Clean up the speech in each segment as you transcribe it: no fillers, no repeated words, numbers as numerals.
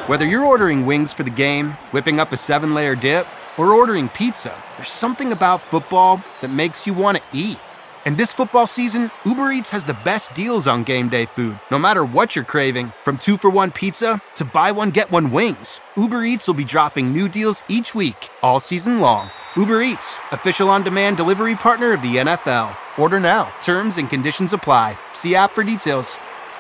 Whether you're ordering wings for the game, whipping up a 7-layer dip, or ordering pizza, there's something about football that makes you want to eat. And this football season, Uber Eats has the best deals on game day food. No matter what you're craving, from 2-for-1 pizza to buy one, get one wings, Uber Eats will be dropping new deals each week, all season long. Uber Eats, official on-demand delivery partner of the NFL. Order now. Terms and conditions apply. See app for details.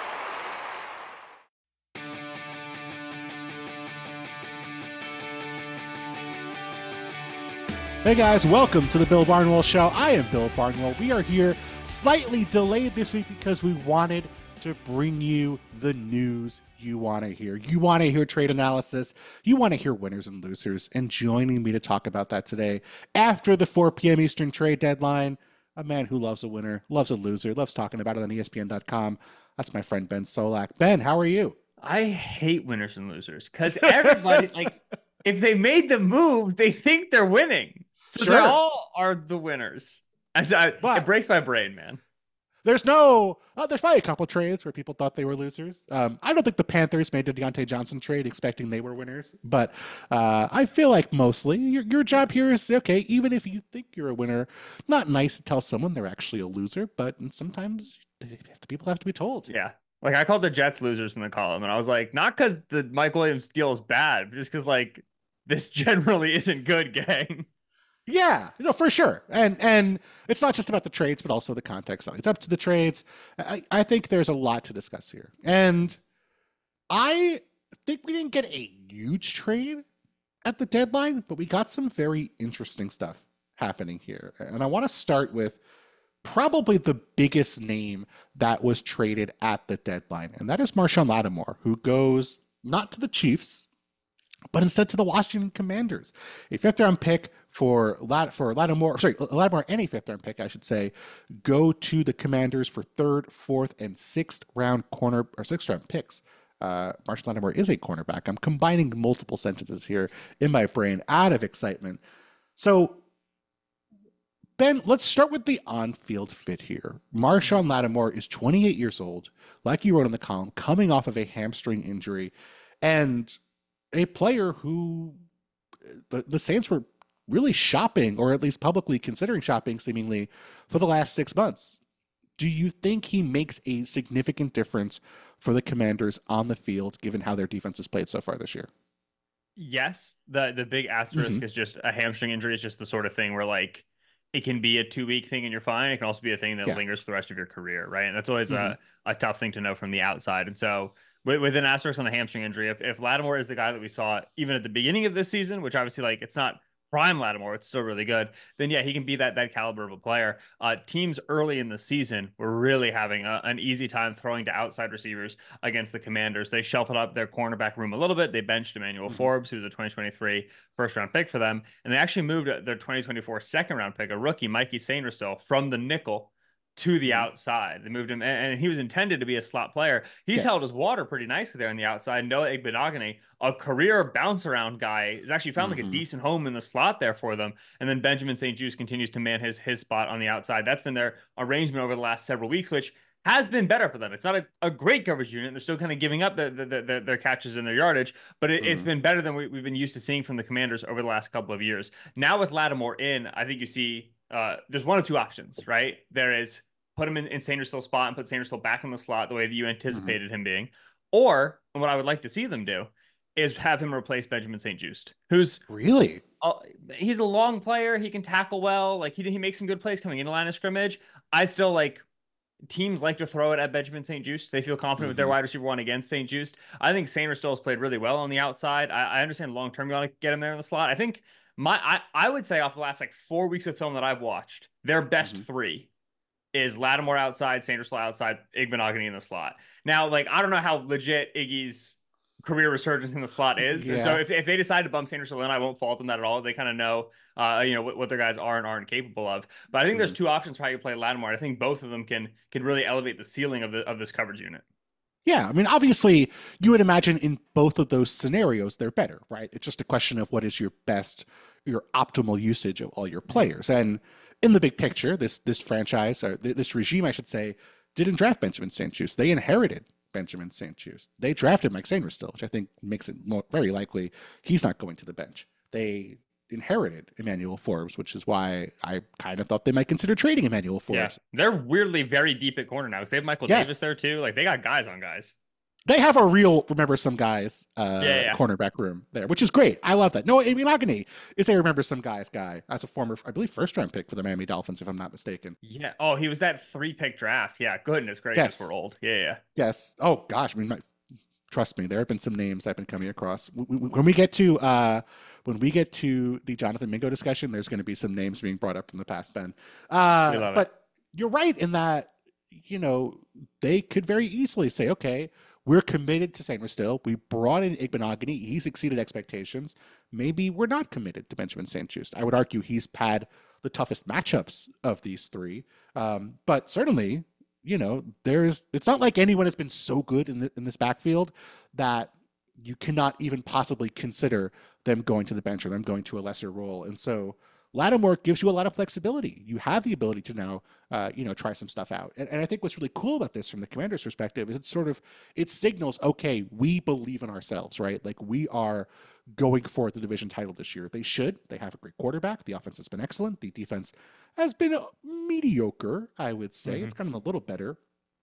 Hey guys, welcome to the Bill Barnwell Show. I am Bill Barnwell. We are here slightly delayed this week because we wanted to bring you the news you want to hear. You want to hear trade analysis. You want to hear winners and losers. And joining me to talk about that today, after the 4 p.m. Eastern trade deadline, a man who loves a winner, loves a loser, loves talking about it on ESPN.com. That's my friend Ben Solak. Ben, how are you? I hate winners and losers because everybody, if they made the move, they think they're winning. So Sure. they all are the winners. It breaks my brain, man. There's probably a couple trades where people thought they were losers. I don't think the Panthers made the Deontay Johnson trade expecting they were winners, but I feel like mostly your job here is, okay, even if you think you're a winner, not nice to tell someone they're actually a loser, but sometimes people have to be told. Yeah. Like I called the Jets losers in the column, and I was like, not because the Mike Williams deal is bad, but just because this generally isn't good, gang. Yeah, for sure. And it's not just about the trades, but also the context. It's up to the trades. I think there's a lot to discuss here. And I think we didn't get a huge trade at the deadline, but we got some very interesting stuff happening here. And I want to start with probably the biggest name that was traded at the deadline, and that is Marshon Lattimore, who goes not to the Chiefs, but instead to the Washington Commanders. A fifth-round pick for Lattimore, any fifth-round pick, I should say, go to the Commanders for third, fourth, and sixth-round picks. Marshon Lattimore is a cornerback. I'm combining multiple sentences here in my brain out of excitement. So, Ben, let's start with the on-field fit here. Marshon Lattimore is 28 years old, like you wrote in the column, coming off of a hamstring injury, and a player who the Saints were really shopping, or at least publicly considering shopping, seemingly, for the last 6 months. Do you think he makes a significant difference for the Commanders on the field, given how their defense has played so far this year? Yes. The big asterisk is just a hamstring injury is just the sort of thing where it can be a 2-week thing and you're fine. It can also be a thing that lingers for the rest of your career, right? And that's always a tough thing to know from the outside. And so with an asterisk on the hamstring injury, if Lattimore is the guy that we saw even at the beginning of this season, which obviously it's not prime Lattimore, it's still really good, then yeah, he can be that caliber of a player. Teams early in the season were really having an easy time throwing to outside receivers against the Commanders. They shuffled up their cornerback room a little bit. They benched Emmanuel Forbes, who was a 2023 first-round pick for them, and they actually moved their 2024 second-round pick, a rookie, Mikey Sainristil, from the nickel to the outside. They moved him, and he was intended to be a slot player. He's held his water pretty nicely there on the outside. Noah Igbenogany, a career bounce around guy, has actually found a decent home in the slot there for them. And then Benjamin St-Juste continues to man his spot on the outside. That's been their arrangement over the last several weeks, which has been better for them. It's not a great coverage unit. They're still kind of giving up their catches and their yardage, but it's been better than we've been used to seeing from the Commanders over the last couple of years. Now with Lattimore in, I think you see there's one of two options, right? There is put him in Sainristil's spot and put Sainristil back in the slot the way that you anticipated him being. Or, and what I would like to see them do, is have him replace Benjamin St-Juste, who's really he's a long player. He can tackle well. He makes some good plays coming into line of scrimmage. I still teams like to throw it at Benjamin St-Juste. They feel confident with their wide receiver one against St-Juste. I think Sainristil has played really well on the outside. I understand long term you want to get him there in the slot. I think I would say off the last 4 weeks of film that I've watched, their best three is Lattimore outside, Sainristil outside, Igbenogany in the slot. Now, I don't know how legit Iggy's career resurgence in the slot is. Yeah. And so if they decide to bump Sainristil in, I won't fault them that at all. They kind of know, what their guys are and aren't capable of. But I think there's two options for how you play Lattimore. I think both of them can really elevate the ceiling of this coverage unit. Yeah, I mean, obviously, you would imagine in both of those scenarios, they're better, right? It's just a question of what is your optimal usage of all your players. And in the big picture, this franchise, or this regime, I should say, didn't draft Benjamin St-Juste. They inherited Benjamin St-Juste. They drafted Mike Sainristil, which I think makes it very likely he's not going to the bench. They inherited Emmanuel Forbes, which is why I kind of thought they might consider trading Emmanuel Forbes. Yeah, they're weirdly very deep at corner now because they have Michael Davis there too. Like they got guys on guys. They have a real remember some guys cornerback room there, which is great. I love that. Noah Igbinoghene is a remember some guys guy as a former, I believe, first round pick for the Miami Dolphins, if I'm not mistaken. Yeah. Oh, he was that 3-pick draft. Yeah. Goodness gracious, yes. We're old. Yeah. Yes. Oh gosh. I mean, trust me, there have been some names I've been coming across. When we get to the Jonathan Mingo discussion, there's going to be some names being brought up from the past, Ben. But you're right in that, they could very easily say, okay, we're committed to Sainristil. We brought in Igbinoghene. He's exceeded expectations. Maybe we're not committed to Benjamin St-Juste. I would argue he's had the toughest matchups of these three. But certainly, it's not like anyone has been so good in this backfield that you cannot even possibly consider them going to the bench or them going to a lesser role. And so Lattimore gives you a lot of flexibility. You have the ability to now, try some stuff out. And I think what's really cool about this from the Commander's perspective is it signals, okay, we believe in ourselves, right? Like we are going for the division title this year. They should. They have a great quarterback. The offense has been excellent. The defense has been mediocre, I would say. Mm-hmm. It's gotten a little better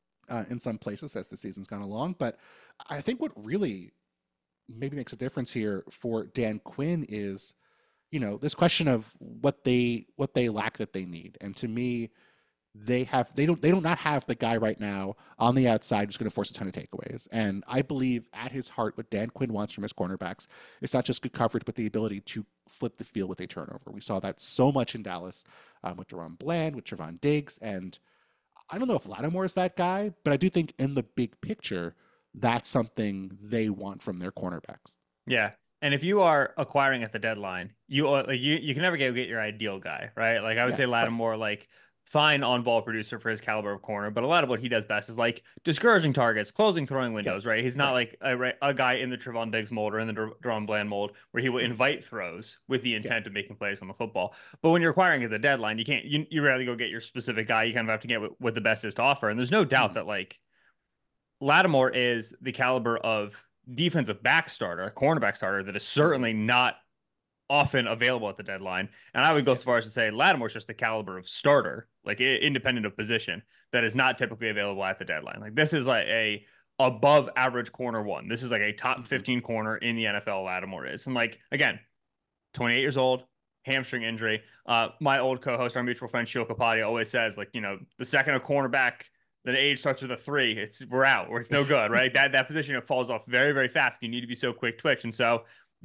in some places as the season's gone along. But I think what really maybe makes a difference here for Dan Quinn is, this question of what they lack that they need. And to me, they don't not have the guy right now on the outside who's going to force a ton of takeaways. And I believe at his heart, what Dan Quinn wants from his cornerbacks is not just good coverage, but the ability to flip the field with a turnover. We saw that so much in Dallas with DaRon Bland, with Trevon Diggs. And I don't know if Lattimore is that guy, but I do think in the big picture, that's something they want from their cornerbacks. Yeah. And if you are acquiring at the deadline, you can never get your ideal guy, right? Like I would say Lattimore, like fine on-ball producer for his caliber of corner, but a lot of what he does best is like discouraging targets, closing throwing windows, right? He's not like a guy in the Trevon Diggs mold or in the DaRon Bland mold where he will invite throws with the intent of making plays on the football. But when you're acquiring at the deadline, you rarely go get your specific guy. You kind of have to get what the best is to offer. And there's no doubt that like Lattimore is the caliber of defensive back starter, cornerback starter that is certainly not often available at the deadline. And I would go so far as to say Lattimore's just the caliber of starter, like independent of position, that is not typically available at the deadline. Like this is like a above average corner one. This is like a top 15 corner in the NFL. Lattimore is. And like, again, 28 years old, hamstring injury. My old co-host, our mutual friend, Shil Kapadia, always says like, the second a cornerback, the age starts with a 3, we're out, or it's no good, right? That position, it falls off very, very fast. You need to be so quick twitch. And so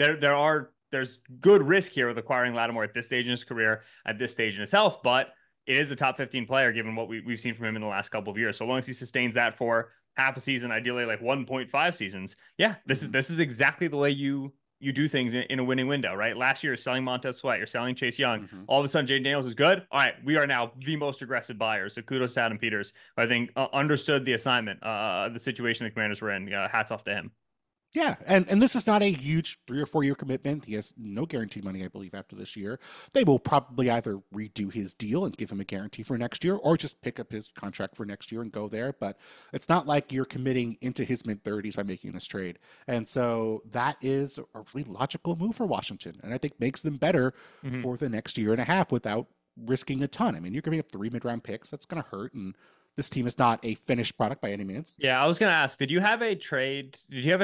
there's good risk here with acquiring Lattimore at this stage in his career, at this stage in his health, but it is a top 15 player given what we've seen from him in the last couple of years. So long as he sustains that for half a season, ideally like 1.5 seasons. Yeah, this is exactly the way you do things in a winning window, right? Last year, you're selling Montez Sweat, you're selling Chase Young. Mm-hmm. All of a sudden, Jayden Daniels is good. All right, we are now the most aggressive buyers. So kudos to Adam Peters, who I think understood the assignment, the situation the Commanders were in. Hats off to him. Yeah, and this is not a huge 3 or 4 year commitment. He has no guarantee money, I believe, after this year. They will probably either redo his deal and give him a guarantee for next year or just pick up his contract for next year and go there. But it's not like you're committing into his mid-30s by making this trade. And so that is a really logical move for Washington, and I think makes them better for the next year and a half without risking a ton. I mean, you're giving up 3 mid-round picks. That's going to hurt, and this team is not a finished product by any means. Yeah, I was going to ask, did you have a trade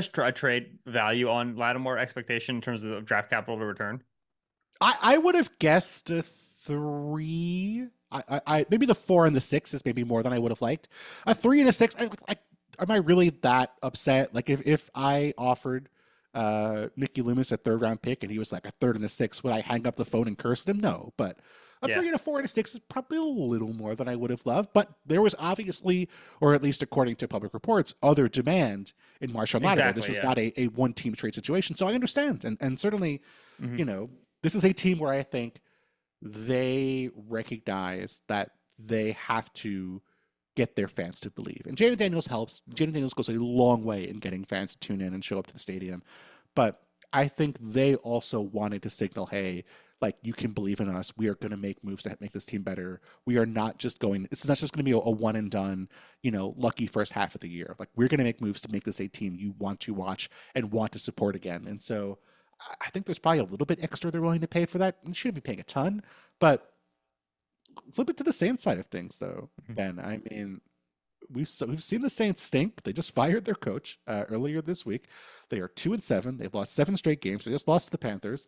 value on Lattimore expectation in terms of draft capital to return? I would have guessed a 3. I maybe the 4 and the 6 is maybe more than I would have liked. A 3 and a 6, am I really that upset? Like if I offered Mickey Loomis a 3rd round pick and he was like a 3rd and a 6th, would I hang up the phone and curse him? No, but a 3 and a 4 and a 6 is probably a little more than I would have loved, but there was obviously, or at least according to public reports, other demand in Marshon Lattimore. This was not a one-team trade situation, so I understand. And certainly, this is a team where I think they recognize that they have to get their fans to believe. And Jayden Daniels helps. Jayden Daniels goes a long way in getting fans to tune in and show up to the stadium. But I think they also wanted to signal, hey, like, you can believe in us. We are going to make moves to make this team better. We are not just going, it's not just going to be a one and done, lucky first half of the year. Like, we're going to make moves to make this a team you want to watch and want to support again. And so I think there's probably a little bit extra they're willing to pay for that. You shouldn't be paying a ton, but flip it to the Saints side of things, though, Ben. I mean, we've seen the Saints stink, but they just fired their coach earlier this week. They are 2-7. They've lost 7 straight games. They just lost to the Panthers.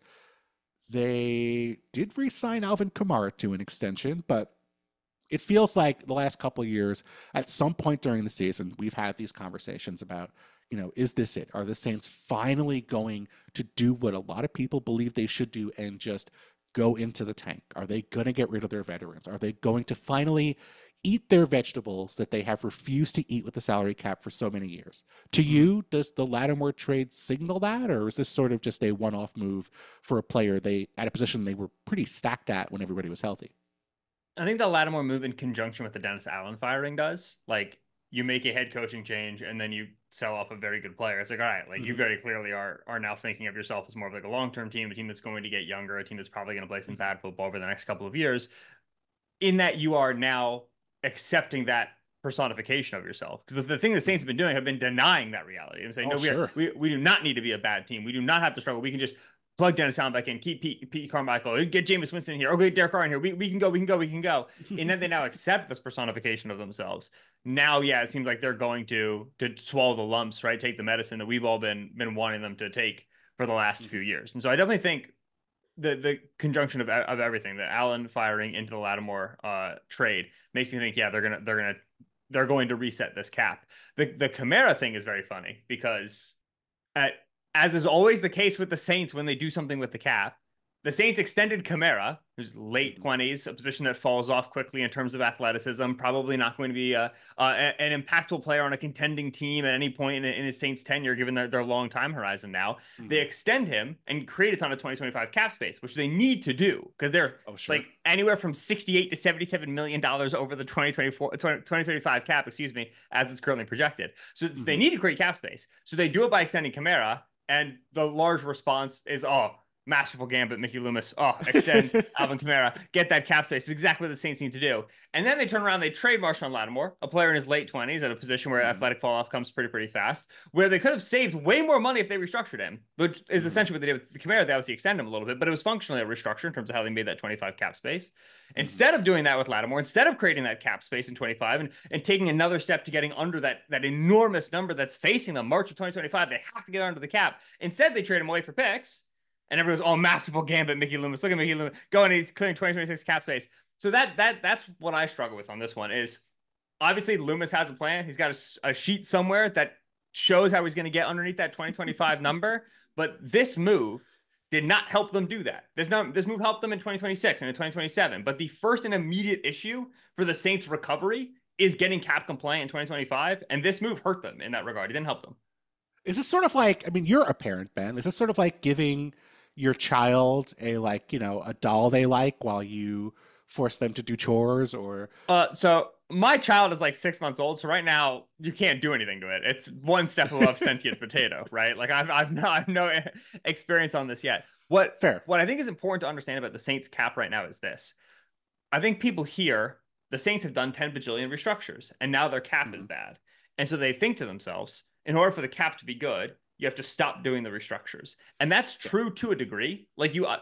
They did re-sign Alvin Kamara to an extension, but it feels like the last couple of years, at some point during the season, we've had these conversations about, is this it? Are the Saints finally going to do what a lot of people believe they should do and just go into the tank? Are they going to get rid of their veterans? Are they going to finally eat their vegetables that they have refused to eat with the salary cap for so many years? To you, does the Lattimore trade signal that, or is this sort of just a one-off move for a player at a position they were pretty stacked at when everybody was healthy? I think the Lattimore move in conjunction with the Dennis Allen firing does. Like, you make a head coaching change and then you sell off a very good player. It's like, all right, like, you very clearly are now thinking of yourself as more of like a long-term team, a team that's going to get younger, a team that's probably going to play some bad football over the next couple of years, in that you are now accepting that personification of yourself. Because the thing the Saints have been doing have been denying that reality and saying, we do not need to be a bad team. We do not have to struggle. We can just plug Dennis Allen back in, keep Pete Carmichael, get Jameis Winston here, get Derek Carr in here. We can go. And then they now accept this personification of themselves. Now, it seems like they're going to swallow the lumps, right? Take the medicine that we've all been wanting them to take for the last few years. And so I definitely think the conjunction of everything, the Allen firing into the Lattimore trade, makes me think, they're going to reset this cap. The Kamara thing is very funny because as is always the case with the Saints when they do something with the cap, the Saints extended Kamara, who's late 20s, a position that falls off quickly in terms of athleticism, probably not going to be an impactful player on a contending team at any point in his Saints tenure, given their long time horizon now. They extend him and create a ton of 2025 cap space, which they need to do because they're like anywhere from $68 to $77 million over the 2025 cap, as it's currently projected. So they need to create cap space. So they do it by extending Kamara, and the large response is, masterful gambit, Mickey Loomis. Extend Alvin Kamara, get that cap space. It's exactly what the Saints need to do. And then they turn around, they trade Marshawn Lattimore, a player in his late 20s, at a position where athletic fall off comes pretty fast, where they could have saved way more money if they restructured him, which is essentially what they did with Kamara. They obviously extend him a little bit, but it was functionally a restructure in terms of how they made that 25 cap space. Instead of doing that with Lattimore, instead of creating that cap space in 25 and taking another step to getting under that enormous number that's facing them, March of 2025, they have to get under the cap. Instead, they trade him away for picks. And everyone's masterful gambit, Mickey Loomis. Look at Mickey Loomis going, he's clearing 2026 cap space. So that's what I struggle with on this one is, obviously Loomis has a plan. He's got a sheet somewhere that shows how he's going to get underneath that 2025 number. But this move did not help them do that. This move helped them in 2026 and in 2027. But the first and immediate issue for the Saints' recovery is getting cap compliant in 2025. And this move hurt them in that regard. It didn't help them. Is this sort of like, you're a parent, Ben. Is this sort of like giving your child a doll they like while you force them to do chores? Or so my child is like 6 months old, so right now you can't do anything to it. It's one step above sentient potato, right? Like I've no experience on this yet. What I think is important to understand about the Saints cap right now is this. I think people hear the Saints have done 10 bajillion restructures and now their cap is bad, and so they think to themselves, in order for the cap to be good, you have to stop doing the restructures. And that's true to a degree. Like you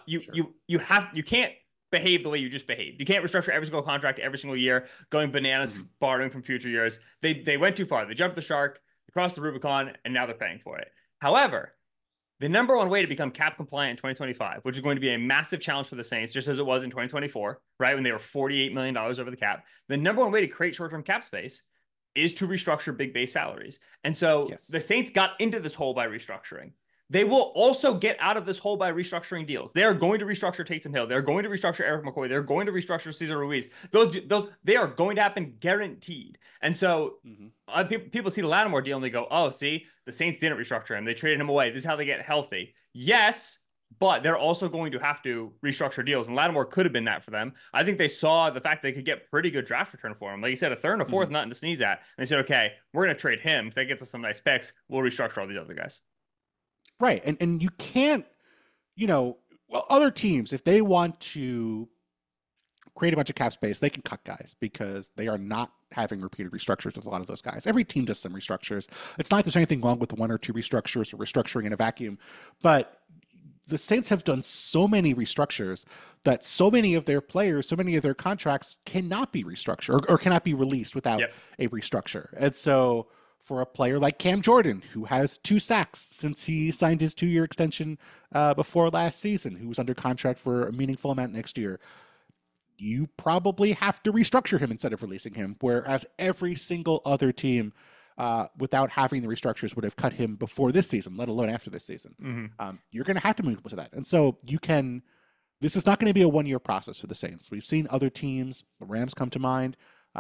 can't behave the way you just behaved. You can't restructure every single contract every single year, going bananas, borrowing from future years. They went too far. They jumped the shark, they crossed the Rubicon, and now they're paying for it. However, the number one way to become cap compliant in 2025, which is going to be a massive challenge for the Saints, just as it was in 2024, right? When they were $48 million over the cap. The number one way to create short-term cap space is to restructure big base salaries. And so the Saints got into this hole by restructuring. They will also get out of this hole by restructuring deals. They are going to restructure Taysom Hill. They're going to restructure Eric McCoy. They're going to restructure Cesar Ruiz. Those they are going to happen, guaranteed. And so people see the Lattimore deal and they go, see, the Saints didn't restructure him. They traded him away. This is how they get healthy. Yes, but they're also going to have to restructure deals. And Lattimore could have been that for them. I think they saw the fact they could get pretty good draft return for him. Like you said, a third and a fourth, nothing to sneeze at. And they said, okay, we're going to trade him. If that gets us some nice picks, we'll restructure all these other guys. Right. And you can't, Well, other teams, if they want to create a bunch of cap space, they can cut guys because they are not having repeated restructures with a lot of those guys. Every team does some restructures. It's not like there's anything wrong with one or two restructures or restructuring in a vacuum, but the Saints have done so many restructures that so many of their players, so many of their contracts cannot be restructured or cannot be released without a restructure. And so for a player like Cam Jordan, who has 2 sacks since he signed his 2-year extension before last season, who was under contract for a meaningful amount next year, you probably have to restructure him instead of releasing him, whereas every single other team without having the restructures would have cut him before this season, let alone after this season. You're going to have to move to that. And so this is not going to be a 1-year process for the Saints. We've seen other teams, the Rams come to mind,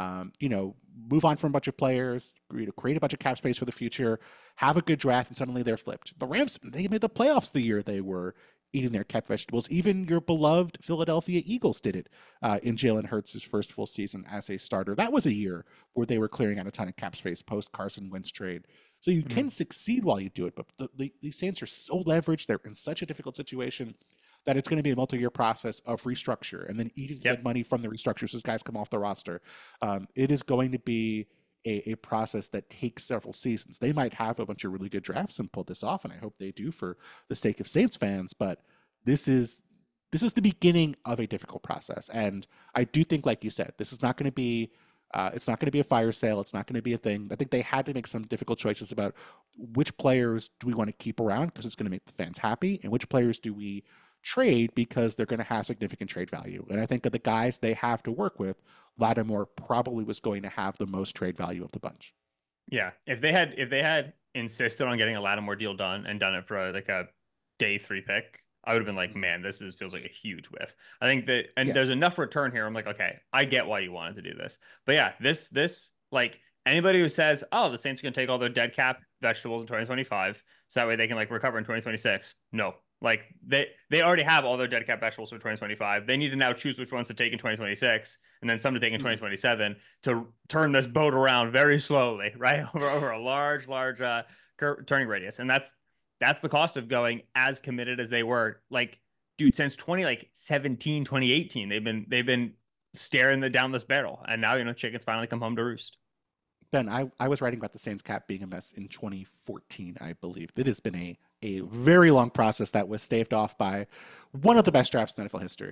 move on from a bunch of players, create a bunch of cap space for the future, have a good draft, and suddenly they're flipped. The Rams, they made the playoffs the year they were eating their kept vegetables. Even your beloved Philadelphia Eagles did it in Jalen Hurts' first full season as a starter. That was a year where they were clearing out a ton of cap space post Carson Wentz trade. So you can succeed while you do it, but the Saints are so leveraged. They're in such a difficult situation that it's going to be a multi-year process of restructure and then eating good money from the restructures as guys come off the roster. It is going to be a process that takes several seasons. They might have a bunch of really good drafts and pull this off, and I hope they do for the sake of Saints fans, but this is the beginning of a difficult process. And I do think, like you said, this is not going to be it's not going to be a fire sale. It's not going to be a thing. I think they had to make some difficult choices about which players do we want to keep around because it's going to make the fans happy, and which players do we trade because they're going to have significant trade value. And I think of the guys they have to work with, Lattimore probably was going to have the most trade value of the bunch. Yeah. If they had insisted on getting a Lattimore deal done and done it for a day 3 pick, I would have been like, man, feels like a huge whiff. I think that, and there's enough return here. I'm like, okay, I get why you wanted to do this. But yeah, this like anybody who says, oh, the Saints are going to take all their dead cap vegetables in 2025, so that way they can recover in 2026. No. Like they already have all their dead cap vegetables for 2025. They need to now choose which ones to take in 2026 and then some to take in 2027 to turn this boat around very slowly, right? over a large turning radius. And that's the cost of going as committed as they were. Like, dude, since 2017, 2018, they've been staring down this barrel. And now, chickens finally come home to roost. Ben, I was writing about the Saints cap being a mess in 2014, I believe. It has been a very long process that was staved off by one of the best drafts in NFL history.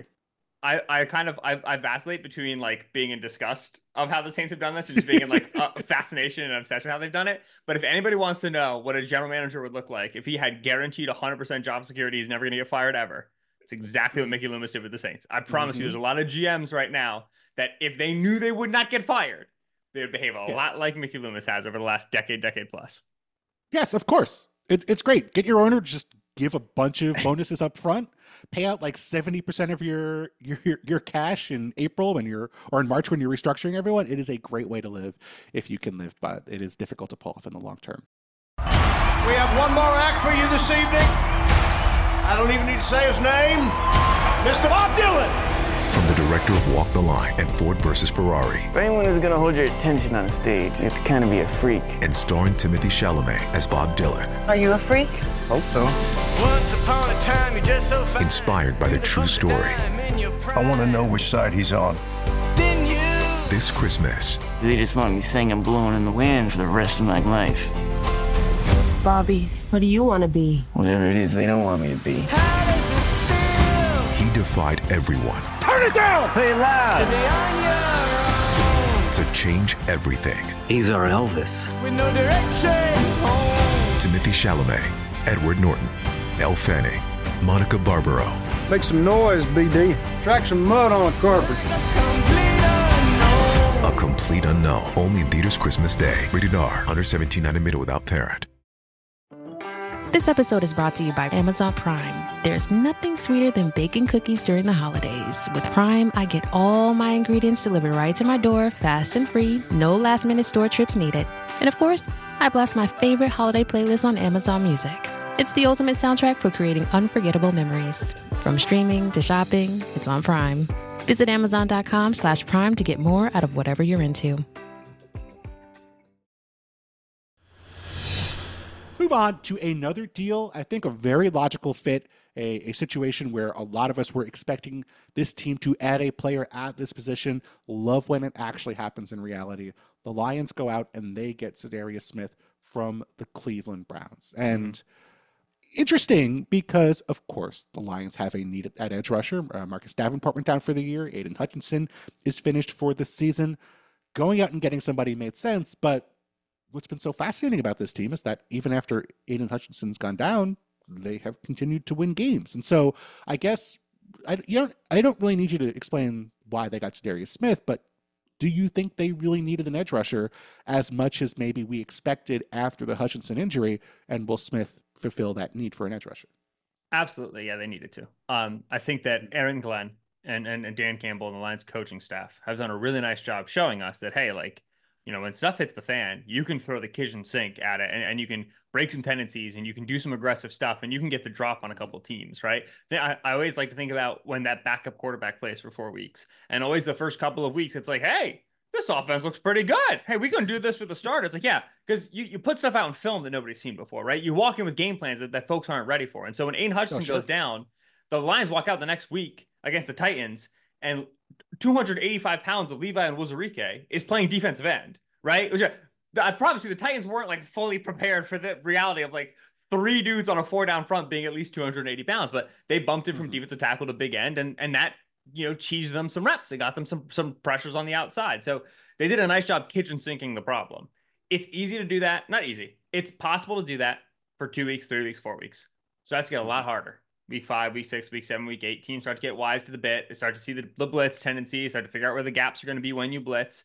I vacillate between being in disgust of how the Saints have done this and just being in fascination and obsession how they've done it. But if anybody wants to know what a general manager would look like if he had guaranteed 100% job security, he's never going to get fired ever. It's exactly what Mickey Loomis did with the Saints. I promise you, there's a lot of GMs right now that if they knew they would not get fired, they would behave a lot like Mickey Loomis has over the last decade plus. Yes, of course. It's great. Get your owner, just give a bunch of bonuses up front, pay out 70% of your cash in April or in March when you're restructuring everyone. It is a great way to live if you can live, but it is difficult to pull off in the long term. We have one more act for you this evening. I don't even need to say his name. Mr. Bob Dylan. From the director of Walk the Line and Ford vs. Ferrari. If anyone is going to hold your attention on stage, you have to kind of be a freak. And starring Timothée Chalamet as Bob Dylan. Are you a freak? Hope so. Once upon a time, you're just so fine. Inspired by the true story. I want to know which side he's on. This Christmas. They just want me singing Blowing in the Wind for the rest of my life. Bobby, what do you want to be? Whatever it is they don't want me to be. He defied everyone. Turn it down! Play it loud! To change everything. He's our Elvis. With no direction. Timothée Chalamet, Edward Norton, Elle Fanning, Monica Barbaro. Make some noise, BD. Track some mud on the carpet. A complete unknown. Only in theaters Christmas Day. Rated R. Under 17 and admitted without parent. This episode is brought to you by Amazon Prime. There's nothing sweeter than baking cookies during the holidays. With Prime, I get all my ingredients delivered right to my door, fast and free, no last-minute store trips needed. And of course, I blast my favorite holiday playlist on Amazon Music. It's the ultimate soundtrack for creating unforgettable memories. From streaming to shopping, it's on Prime. Visit Amazon.com/Prime to get more out of whatever you're into. So move on to another deal. I think a very logical fit, a situation where a lot of us were expecting this team to add a player at this position. Love when it actually happens in reality. The Lions go out and they get Za'Darius Smith from the Cleveland Browns. And interesting because, of course, the Lions have a need at edge rusher. Marcus Davenport went down for the year. Aiden Hutchinson is finished for the season. Going out and getting somebody made sense, but what's been so fascinating about this team is that even after Aiden Hutchinson's gone down, they have continued to win games. And so I guess I don't really need you to explain why they got Za'Darius Smith, but do you think they really needed an edge rusher as much as maybe we expected after the Hutchinson injury? And will Smith fulfill that need for an edge rusher? Absolutely. Yeah, they needed to. I think that Aaron Glenn and Dan Campbell and the Lions coaching staff have done a really nice job showing us that, hey, like, you know, when stuff hits the fan, you can throw the kitchen sink at it and you can break some tendencies and you can do some aggressive stuff and you can get the drop on a couple teams, right? I always like to think about when that backup quarterback plays for 4 weeks, and always the first couple of weeks, it's like, hey, this offense looks pretty good. Hey, we can do this with the start. It's like, yeah, because you put stuff out in film that nobody's seen before, right? You walk in with game plans that folks aren't ready for. And so when Aiden Hutchinson goes down, the Lions walk out the next week against the Titans, and 285 pounds of Levi and Wuzurike is playing defensive end, right? Which I promise you, the Titans weren't like fully prepared for the reality of like 3 dudes on a 4-down front being at least 280 pounds, but they bumped it from defensive tackle to big end, and that, you know, cheesed them some reps. It got them some pressures on the outside. So they did a nice job kitchen sinking the problem. It's easy to do that. Not easy. It's possible to do that for 2 weeks, 3 weeks, 4 weeks. So that's get a lot harder. Week 5, week 6, week 7, week 8, teams start to get wise to the bit. They start to see the blitz tendencies, start to figure out where the gaps are going to be when you blitz.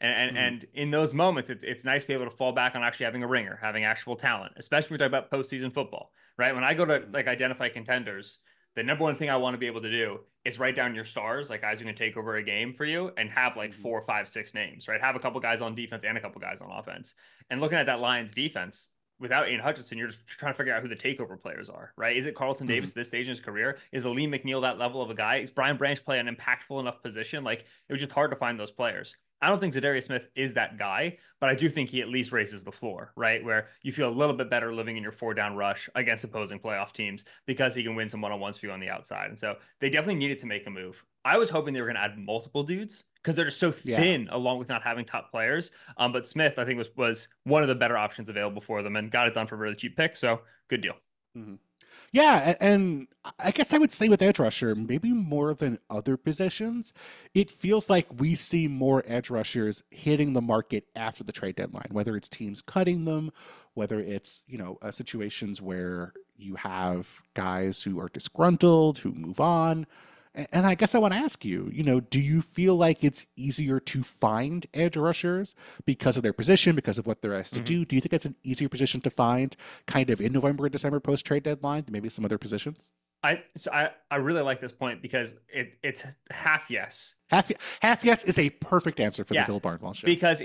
And in those moments, it's nice to be able to fall back on actually having a ringer, having actual talent, especially when we talk about postseason football, right? When I go to like identify contenders, the number one thing I want to be able to do is write down your stars, like guys who can take over a game for you, and have like 4, 5, 6 names, right? Have a couple guys on defense and a couple guys on offense. And looking at that Lions defense, without Aiden Hutchinson, you're just trying to figure out who the takeover players are, right? Is it Carlton Davis at this stage in his career? Is Aleem McNeil that level of a guy? Is Brian Branch play an impactful enough position? Like, it was just hard to find those players. I don't think Za'Darius Smith is that guy, but I do think he at least raises the floor, right? Where you feel a little bit better living in your 4-down rush against opposing playoff teams because he can win some one-on-ones for you on the outside. And so they definitely needed to make a move. I was hoping they were going to add multiple dudes because they're just so thin, along with not having top players. But Smith, I think, was one of the better options available for them and got it done for a really cheap pick. So good deal. Mm-hmm. Yeah, and I guess I would say with edge rusher, maybe more than other positions, it feels like we see more edge rushers hitting the market after the trade deadline, whether it's teams cutting them, whether it's, you know, situations where you have guys who are disgruntled, who move on. And I guess I want to ask you, you know, do you feel like it's easier to find edge rushers because of their position, because of what they're asked to do? Do you think it's an easier position to find kind of in November and December post-trade deadline than maybe some other positions? I really like this point because it's half yes. Half yes is a perfect answer for the Bill Barnwell show. Because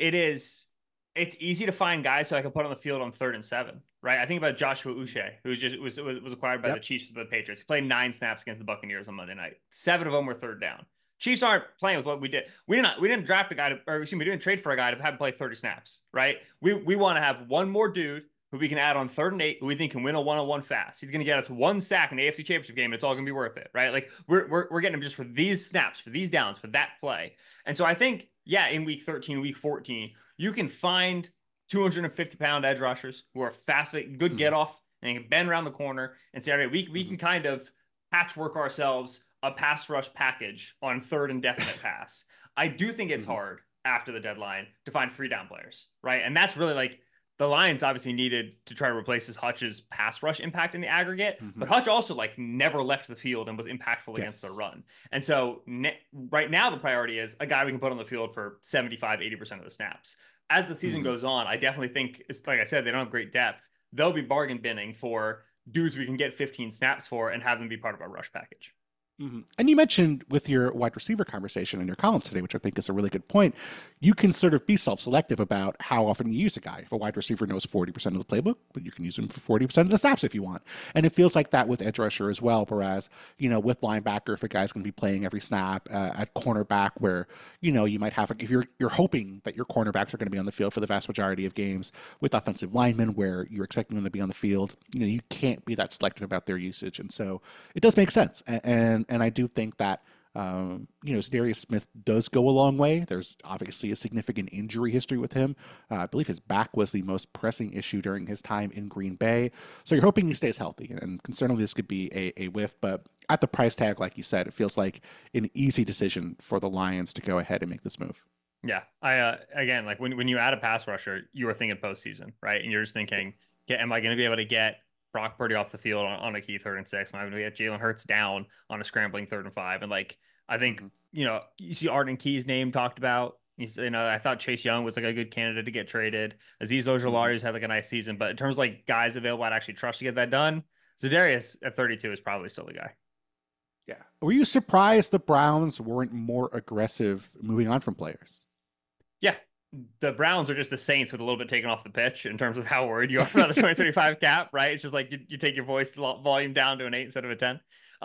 it's easy to find guys so I can put on the field on 3rd and 7, right? I think about Joshua Uche, who was acquired by the Chiefs for the Patriots. He played 9 snaps against the Buccaneers on Monday night. 7 of them were 3rd down. Chiefs aren't playing with what we did. We didn't draft a guy we didn't trade for a guy to have him play 30 snaps, right? We want to have one more dude who we can add on 3rd and 8, who we think can win a one-on-one fast. He's going to get us 1 sack in the AFC Championship game. It's all going to be worth it, right? Like we're getting him just for these snaps, for these downs, for that play. And so I think, in week 13, week 14, you can find 250-pound edge rushers who are fast, good get off, and can bend around the corner and say, all right, we can kind of patchwork ourselves a pass rush package on 3rd and definite pass. I do think it's hard after the deadline to find 3-down players, right? And that's really like the Lions obviously needed to try to replace Hutch's pass rush impact in the aggregate, but Hutch also like never left the field and was impactful against the run. And so right now the priority is a guy we can put on the field for 75, 80% of the snaps. As the season goes on, I definitely think, it's like I said, they don't have great depth. They'll be bargain binning for dudes we can get 15 snaps for and have them be part of our rush package. Mm-hmm. And you mentioned with your wide receiver conversation in your column today, which I think is a really good point, you can sort of be self-selective about how often you use a guy. If a wide receiver knows 40% of the playbook, but you can use him for 40% of the snaps if you want. And it feels like that with edge rusher as well. Whereas, with linebacker, if a guy's going to be playing every snap, at cornerback, where, you might have, if you're hoping that your cornerbacks are going to be on the field for the vast majority of games, with offensive linemen where you're expecting them to be on the field, you can't be that selective about their usage. And so it does make sense. And I do think that, Za'Darius Smith does go a long way. There's obviously a significant injury history with him. I believe his back was the most pressing issue during his time in Green Bay. So you're hoping he stays healthy, and concerningly this could be a whiff. But at the price tag, like you said, it feels like an easy decision for the Lions to go ahead and make this move. Yeah. I again, like when you add a pass rusher, you are thinking postseason, right? And you're just thinking, am I going to be able to get Brock Purdy off the field on a key 3rd and 6? Am I going to get Jalen Hurts down on a scrambling 3rd and 5? And I think, you see Arden Key's name talked about. I thought Chase Young was a good candidate to get traded. Azeez Ojulari's had a nice season, but in terms of guys available I'd actually trust to get that done, Za'Darius at 32 is probably still the guy. Yeah. Were you surprised the Browns weren't more aggressive moving on from players? Yeah. The Browns are just the Saints with a little bit taken off the pitch in terms of how worried you are about the 2035 cap, right? It's just you take your voice volume down to an 8 instead of a 10.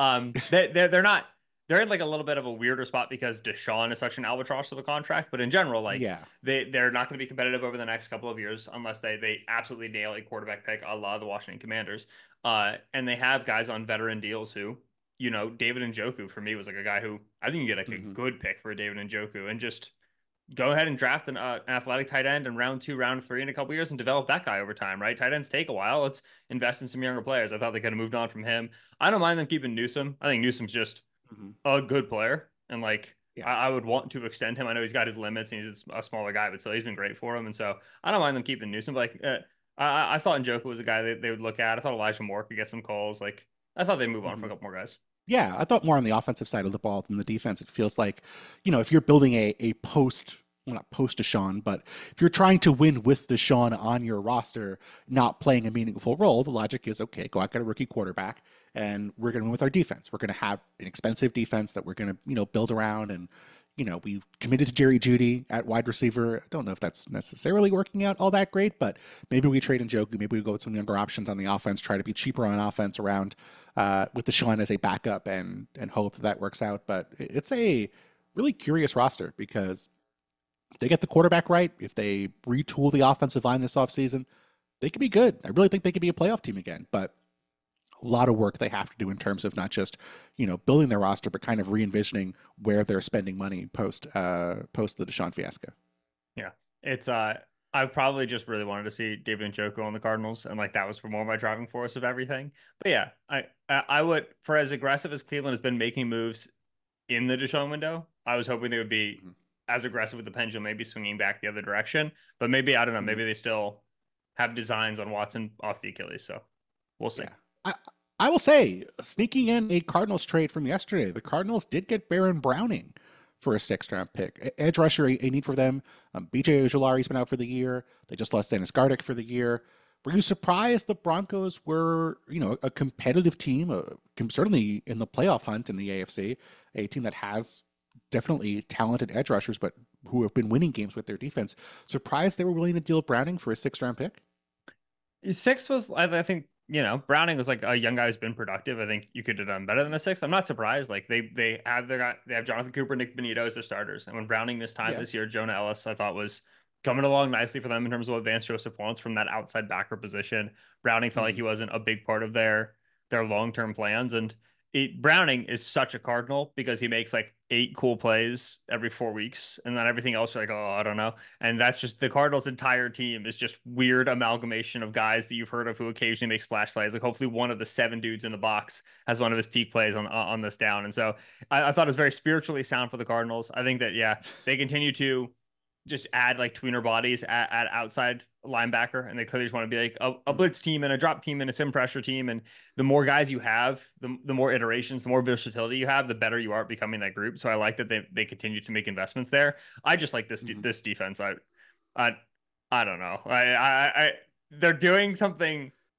They're in a little bit of a weirder spot because Deshaun is such an albatross of a contract, but in general, they're not going to be competitive over the next couple of years unless they absolutely nail a quarterback pick a la the Washington Commanders. And they have guys on veteran deals who, David Njoku for me was a guy who I think you get a good pick for a David Njoku, and just go ahead and draft an athletic tight end in round 2, round 3 in a couple years and develop that guy over time, right? Tight ends take a while. Let's invest in some younger players. I thought they could have moved on from him. I don't mind them keeping Newsome. I think Newsome's just a good player. And I would want to extend him. I know he's got his limits and he's a smaller guy, but still he's been great for him. And so I don't mind them keeping Newsome. I thought Njoku was a guy that they would look at. I thought Elijah Moore could get some calls. I thought they'd move on for a couple more guys. Yeah, I thought more on the offensive side of the ball than the defense. It feels like, if you're building a post, well, not post Deshaun, but if you're trying to win with Deshaun on your roster, not playing a meaningful role, the logic is, okay, go out, get a rookie quarterback, and we're going to win with our defense. We're going to have an expensive defense that we're going to, build around. And, we've committed to Jerry Jeudy at wide receiver. I don't know if that's necessarily working out all that great, but maybe we trade Njoku. Maybe we go with some younger options on the offense, try to be cheaper on offense around with Deshaun as a backup and hope that works out. But it's a really curious roster because if they get the quarterback right, if they retool the offensive line this offseason, they could be good. I really think they could be a playoff team again, but a lot of work they have to do in terms of not just, building their roster, but kind of re-envisioning where they're spending money post the Deshaun fiasco. Yeah. It's, I probably just really wanted to see David Njoku on the Cardinals, and that was for more of my driving force of everything. But yeah, I would, for as aggressive as Cleveland has been making moves in the Deshaun window, I was hoping they would be as aggressive with the pendulum, maybe swinging back the other direction. But maybe, I don't know, maybe they still have designs on Watson off the Achilles. So we'll see. Yeah. I will say, sneaking in a Cardinals trade from yesterday, the Cardinals did get Baron Browning for a 6th-round pick. Edge rusher, a need for them. BJ Ojulari's been out for the year. They just lost Dennis Gardeck for the year. Were you surprised the Broncos were, a competitive team, certainly in the playoff hunt in the AFC, a team that has definitely talented edge rushers, but who have been winning games with their defense? Surprised they were willing to deal Browning for a 6th-round pick? 6 was, I think, Browning was a young guy who's been productive. I think you could have done better than the 6th. I'm not surprised. They have Jonathan Cooper, Nick Benito as their starters. And when Browning missed time this year, Jonah Ellis, I thought, was coming along nicely for them in terms of what Vance Joseph wants from that outside backer position. Browning felt like he wasn't a big part of their long-term plans. And Browning is such a Cardinal because he makes 8 cool plays every 4 weeks, and then everything else you're oh, I don't know. And that's just the Cardinals' entire team is just weird amalgamation of guys that you've heard of who occasionally make splash plays. Hopefully one of the 7 dudes in the box has one of his peak plays on this down. And so I thought it was very spiritually sound for the Cardinals. I think that they continue to just add tweener bodies at outside linebacker, and they clearly just want to be a blitz team and a drop team and a sim pressure team. And the more guys you have, the more iterations, the more versatility you have, the better you are at becoming that group. So I like that they continue to make investments there. I just like this defense. I don't know. They're doing something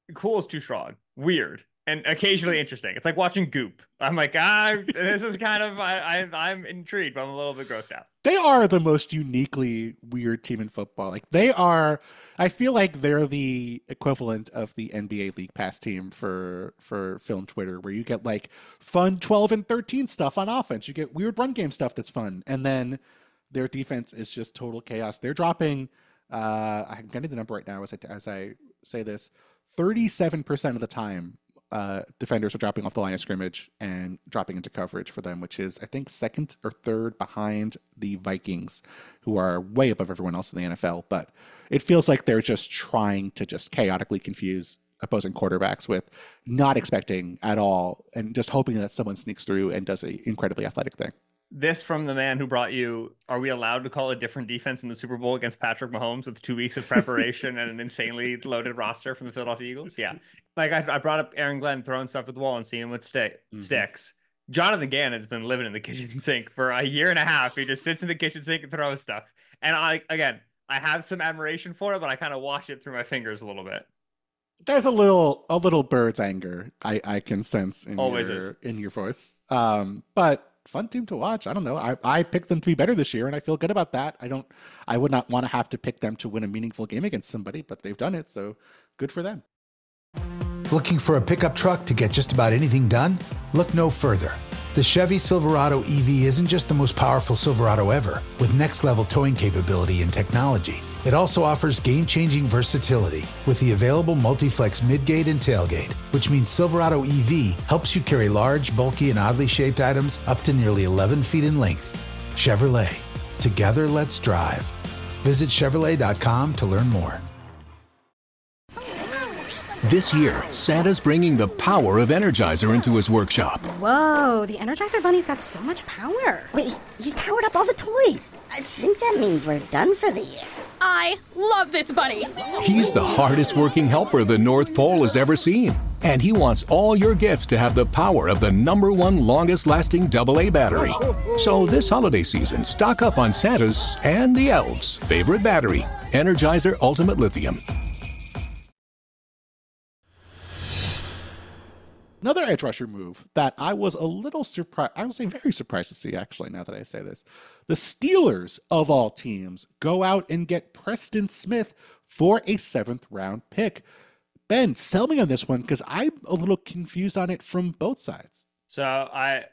cool is too strong. Weird. And occasionally interesting. It's like watching Goop. I'm like, this is kind of, I'm intrigued, but I'm a little bit grossed out. They are the most uniquely weird team in football. Like I feel like they're the equivalent of the NBA League Pass team for film Twitter, where you get like fun 12 and 13 stuff on offense. You get weird run game stuff that's fun. And then their defense is just total chaos. They're dropping, I'm getting the number right now as I say this, 37% of the time, defenders are dropping off the line of scrimmage and dropping into coverage for them, which is, I think, second or third behind the Vikings, who are way above everyone else in the NFL. But it feels like they're just trying to just chaotically confuse opposing quarterbacks with not expecting at all and just hoping that someone sneaks through and does an incredibly athletic thing. This from the man who brought you, are we allowed to call a different defense in the Super Bowl against Patrick Mahomes with 2 weeks of preparation and an insanely loaded roster from the Philadelphia Eagles? Yeah. Like I brought up Aaron Glenn throwing stuff at the wall and seeing what sticks. Jonathan Gannon's been living in the kitchen sink for a year and a half. He just sits in the kitchen sink and throws stuff. And I have some admiration for it, but I kind of wash it through my fingers a little bit. There's a little bird's anger I can sense in your voice. But fun team to watch. I don't know. I picked them to be better this year, and I feel good about that. I would not want to have to pick them to win a meaningful game against somebody, but they've done it, so good for them. Looking for a pickup truck to get just about anything done? Look no further. The Chevy Silverado EV isn't just the most powerful Silverado ever, with next-level towing capability and technology. It also offers game-changing versatility with the available multi-flex midgate and tailgate, which means Silverado EV helps you carry large, bulky, and oddly shaped items up to nearly 11 feet in length. Chevrolet. Together, let's drive. Visit Chevrolet.com to learn more. This year, Santa's bringing the power of Energizer into his workshop. Whoa, the Energizer Bunny's got so much power. Wait, he's powered up all the toys. I think that means we're done for the year. I love this bunny. He's the hardest working helper the North Pole has ever seen. And he wants all your gifts to have the power of the #1 longest lasting AA battery. So this holiday season, stock up on Santa's and the elves' favorite battery, Energizer Ultimate Lithium. Another edge rusher move that I was a little surprised, I would say very surprised to see, actually, now that I say this. The Steelers, of all teams, go out and get Preston Smith for a 7th round pick. Ben, sell me on this one, because I'm a little confused on it from both sides. So I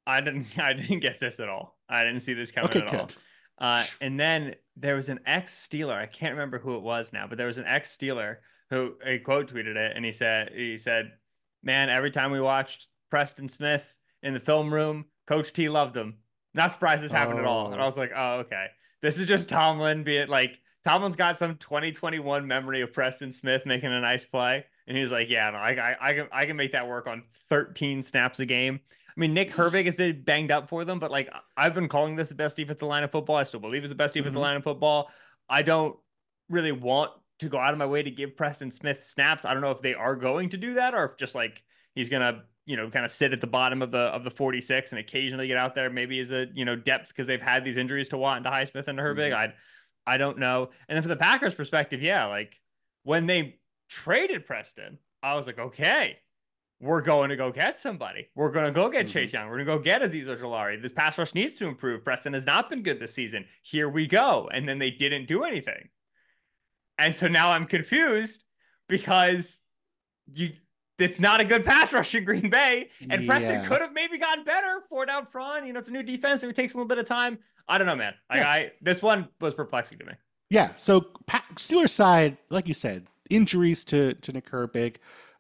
didn't get this at all. I didn't see this coming at all. And then there was an ex-Steeler. I can't remember who it was now, but there was an ex-Steeler who a quote tweeted it, and he said, man, every time we watched Preston Smith in the film room, Coach T loved him. Not surprised this happened at all. And I was like, oh, okay. This is just Tomlin, Tomlin's got some 2021 memory of Preston Smith making a nice play. And he's like, yeah, no, I can make that work on 13 snaps a game. I mean, Nick Herbig has been banged up for them, but I've been calling this the best defensive line of football. I still believe it's the best defensive line of football. I don't really want to go out of my way to give Preston Smith snaps. I don't know if they are going to do that or if just he's going to, kind of sit at the bottom of the 46 and occasionally get out there maybe as a, depth because they've had these injuries to Watt and to Highsmith and to Herbig. I don't know. And then from the Packers perspective, yeah, when they traded Preston, I was like, okay, we're going to go get somebody. We're going to go get Chase Young. We're going to go get Azeez Ojulari. This pass rush needs to improve. Preston has not been good this season. Here we go. And then they didn't do anything. And so now I'm confused because it's not a good pass rush in Green Bay. And Preston could have maybe gotten better for it out front. It's a new defense. It takes a little bit of time. I don't know, man. This one was perplexing to me. Yeah. So Steelers side, like you said, injuries to Nick Herbig.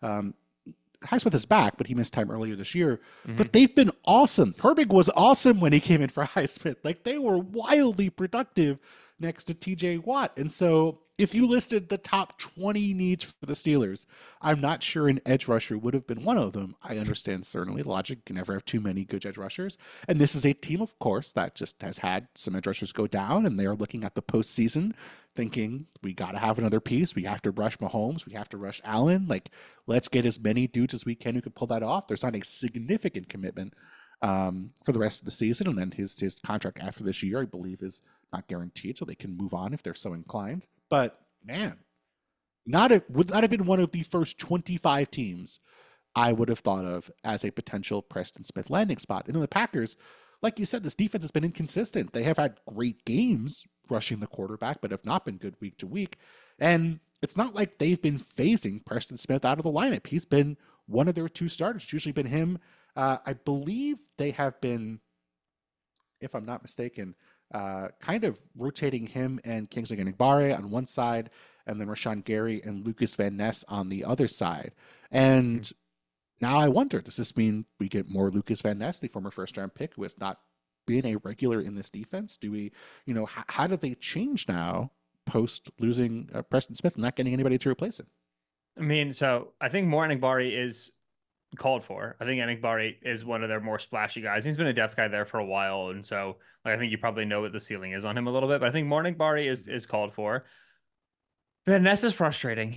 Highsmith is back, but he missed time earlier this year. But they've been awesome. Herbig was awesome when he came in for Highsmith. They were wildly productive next to TJ Watt. And so if you listed the top 20 needs for the Steelers, I'm not sure an edge rusher would have been one of them. I understand certainly logic. You can never have too many good edge rushers. And this is a team, of course, that just has had some edge rushers go down, and they're looking at the postseason thinking, we got to have another piece. We have to rush Mahomes. We have to rush Allen. Let's get as many dudes as we can who could pull that off. There's not a significant commitment for the rest of the season. And then his contract after this year, I believe, is not guaranteed, so they can move on if they're so inclined. But man, would not have been one of the first 25 teams I would have thought of as a potential Preston Smith landing spot. And in the Packers, like you said, this defense has been inconsistent. They have had great games rushing the quarterback, but have not been good week to week. And it's not like they've been phasing Preston Smith out of the lineup. He's been one of their two starters. It's usually been him. I believe they have been, if I'm not mistaken, kind of rotating him and Kingsley Enagbare on one side, and then Rashawn Gary and Lucas Van Ness on the other side. And now I wonder, does this mean we get more Lucas Van Ness, the former first-round pick, who has not been a regular in this defense? Do we, how do they change now post losing Preston Smith and not getting anybody to replace him? I mean, so I think more Enagbare is called for. I think Enagbare is one of their more splashy guys. He's been a depth guy there for a while, and so I think you probably know what the ceiling is on him a little bit. But I think more Enagbare is called for. Van Ness is frustrating.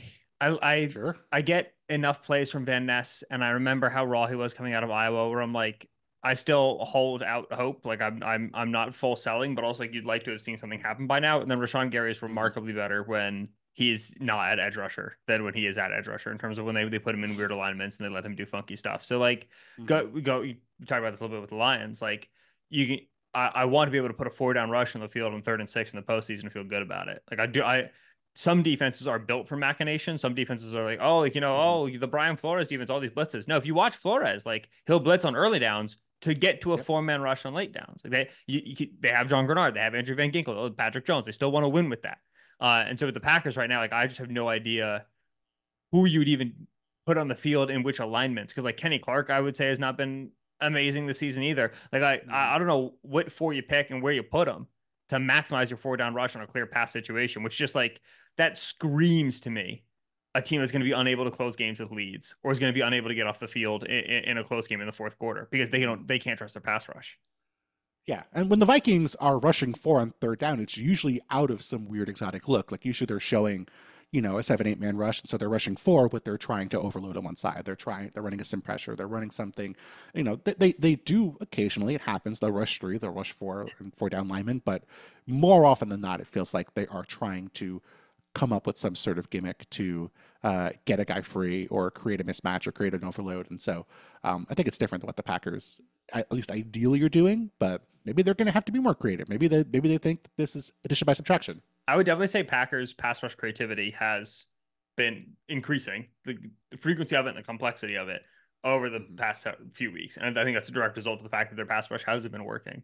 I get enough plays from Van Ness, and I remember how raw he was coming out of Iowa, where I'm like, I still hold out hope. Like I'm not full selling, but also like you'd like to have seen something happen by now. And then Rashawn Gary is remarkably better when he's not at edge rusher than when he is at edge rusher, in terms of when they put him in weird alignments and they let him do funky stuff. So like you talk about this a little bit with the Lions. Like I want to be able to put a 4-down rush in the field on 3rd and 6 in the postseason and feel good about it. Like some defenses are built for machination. Some defenses are like, the Brian Flores defense, all these blitzes. No, if you watch Flores, like he'll blitz on early downs to get to a 4-man rush on late downs. Like they have John Grenard, they have Andrew Van Ginkel, Patrick Jones. They still want to win with that. And so with the Packers right now, like I just have no idea who you would even put on the field in which alignments. Because like Kenny Clark, I would say, has not been amazing this season either. Like I don't know what 4 you pick and where you put them to maximize your 4-down rush on a clear pass situation, which just like that screams to me a team that's going to be unable to close games with leads, or is going to be unable to get off the field in a close game in the fourth quarter because they can't trust their pass rush. Yeah, and when the Vikings are rushing 4 on 3rd down, it's usually out of some weird exotic look. Like usually they're showing, a 7-8 man rush, and so they're rushing 4, but they're trying to overload on one side. They're running a sim pressure, they're running something. They do occasionally, it happens. They'll rush 3, they'll rush 4 and 4 down linemen, but more often than not, it feels like they are trying to come up with some sort of gimmick to get a guy free or create a mismatch or create an overload. And so I think it's different than what the Packers, at least ideally, are doing, but maybe they're going to have to be more creative. Maybe they think that this is addition by subtraction. I would definitely say Packers pass rush creativity has been increasing, the frequency of it and the complexity of it over the past few weeks. And I think that's a direct result of the fact that their pass rush hasn't been working.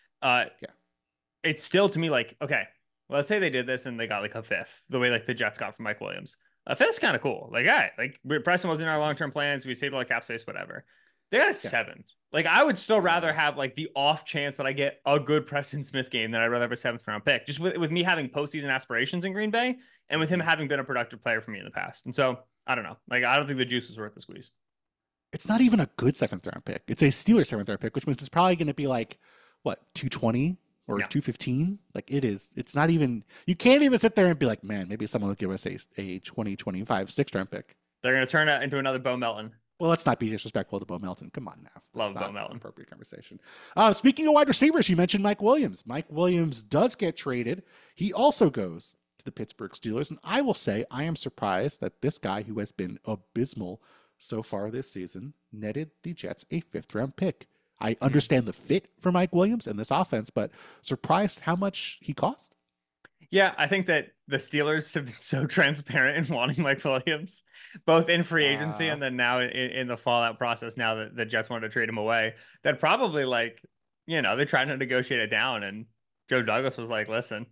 It's still, to me, like, okay, let's say they did this and they got like a 5th, the way like the Jets got from Mike Williams. A 5th's kind of cool. Like, Preston wasn't in our long-term plans. We saved all the cap space, whatever. They got a 7th. Like, I would still rather have like the off chance that I get a good Preston Smith game than I'd rather have a 7th round pick. Just with me having postseason aspirations in Green Bay and with him having been a productive player for me in the past. And so I don't know. Like, I don't think the juice is worth the squeeze. It's not even a good 7th round pick. It's a Steelers 7th round pick, which means it's probably going to be like, what, 220 or 215? Like it's not even, you can't even sit there and be like, man, maybe someone will give us a 2025 6th round pick. They're going to turn it into another Bo Melton. Well, let's not be disrespectful to Bo Melton. Come on now. Love Bo Melton. Appropriate conversation. Speaking of wide receivers, you mentioned Mike Williams. Mike Williams does get traded. He also goes to the Pittsburgh Steelers. And I will say, I am surprised that this guy who has been abysmal so far this season netted the Jets a 5th round pick. I understand the fit for Mike Williams and this offense, but surprised how much he cost. Yeah, I think that the Steelers have been so transparent in wanting Mike Williams, both in free agency and then now in the fallout process, now that the Jets wanted to trade him away, that probably they tried to negotiate it down. And Joe Douglas was like, listen,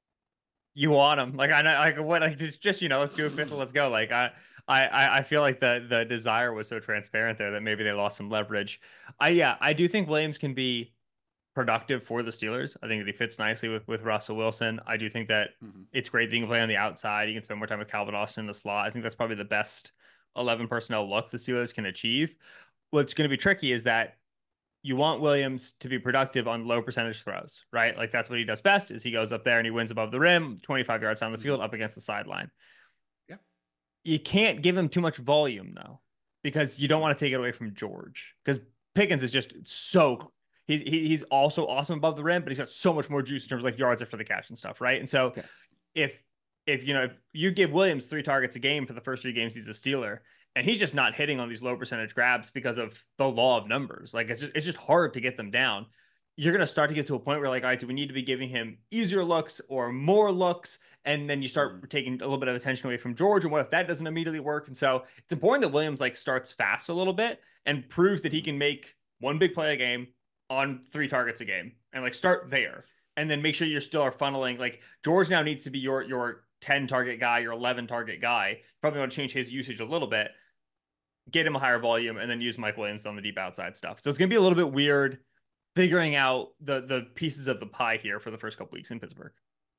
you want him. Like, I know, like, what, like, just let's do a 5th and let's go. Like, I feel like the desire was so transparent there that maybe they lost some leverage. I do think Williams can be productive for the Steelers. I think that he fits nicely with Russell Wilson. I do think that it's great that he can play on the outside. He can spend more time with Calvin Austin in the slot. I think that's probably the best 11 personnel look the Steelers can achieve. What's going to be tricky is that you want Williams to be productive on low percentage throws, right? Like that's what he does best, is he goes up there and he wins above the rim, 25 yards down the field, up against the sideline. Yeah. You can't give him too much volume though, because you don't want to take it away from George, because Pickens is just so he's also awesome above the rim, but he's got so much more juice in terms of like yards after the catch and stuff, right? And so if if you give Williams 3 targets a game for the first 3 games he's a Steeler, and he's just not hitting on these low percentage grabs because of the law of numbers. Like it's just hard to get them down. You're going to start to get to a point where like, all right, do we need to be giving him easier looks or more looks? And then you start taking a little bit of attention away from George. And what if that doesn't immediately work? And so it's important that Williams like starts fast a little bit and proves that he can make 1 big play a game on 3 targets a game and like start there. And then make sure you're still are funneling. Like George now needs to be your 10 target guy, your 11 target guy. Probably want to change his usage a little bit, get him a higher volume, and then use Mike Williams on the deep outside stuff. So it's going to be a little bit weird figuring out the pieces of the pie here for the first couple weeks in Pittsburgh.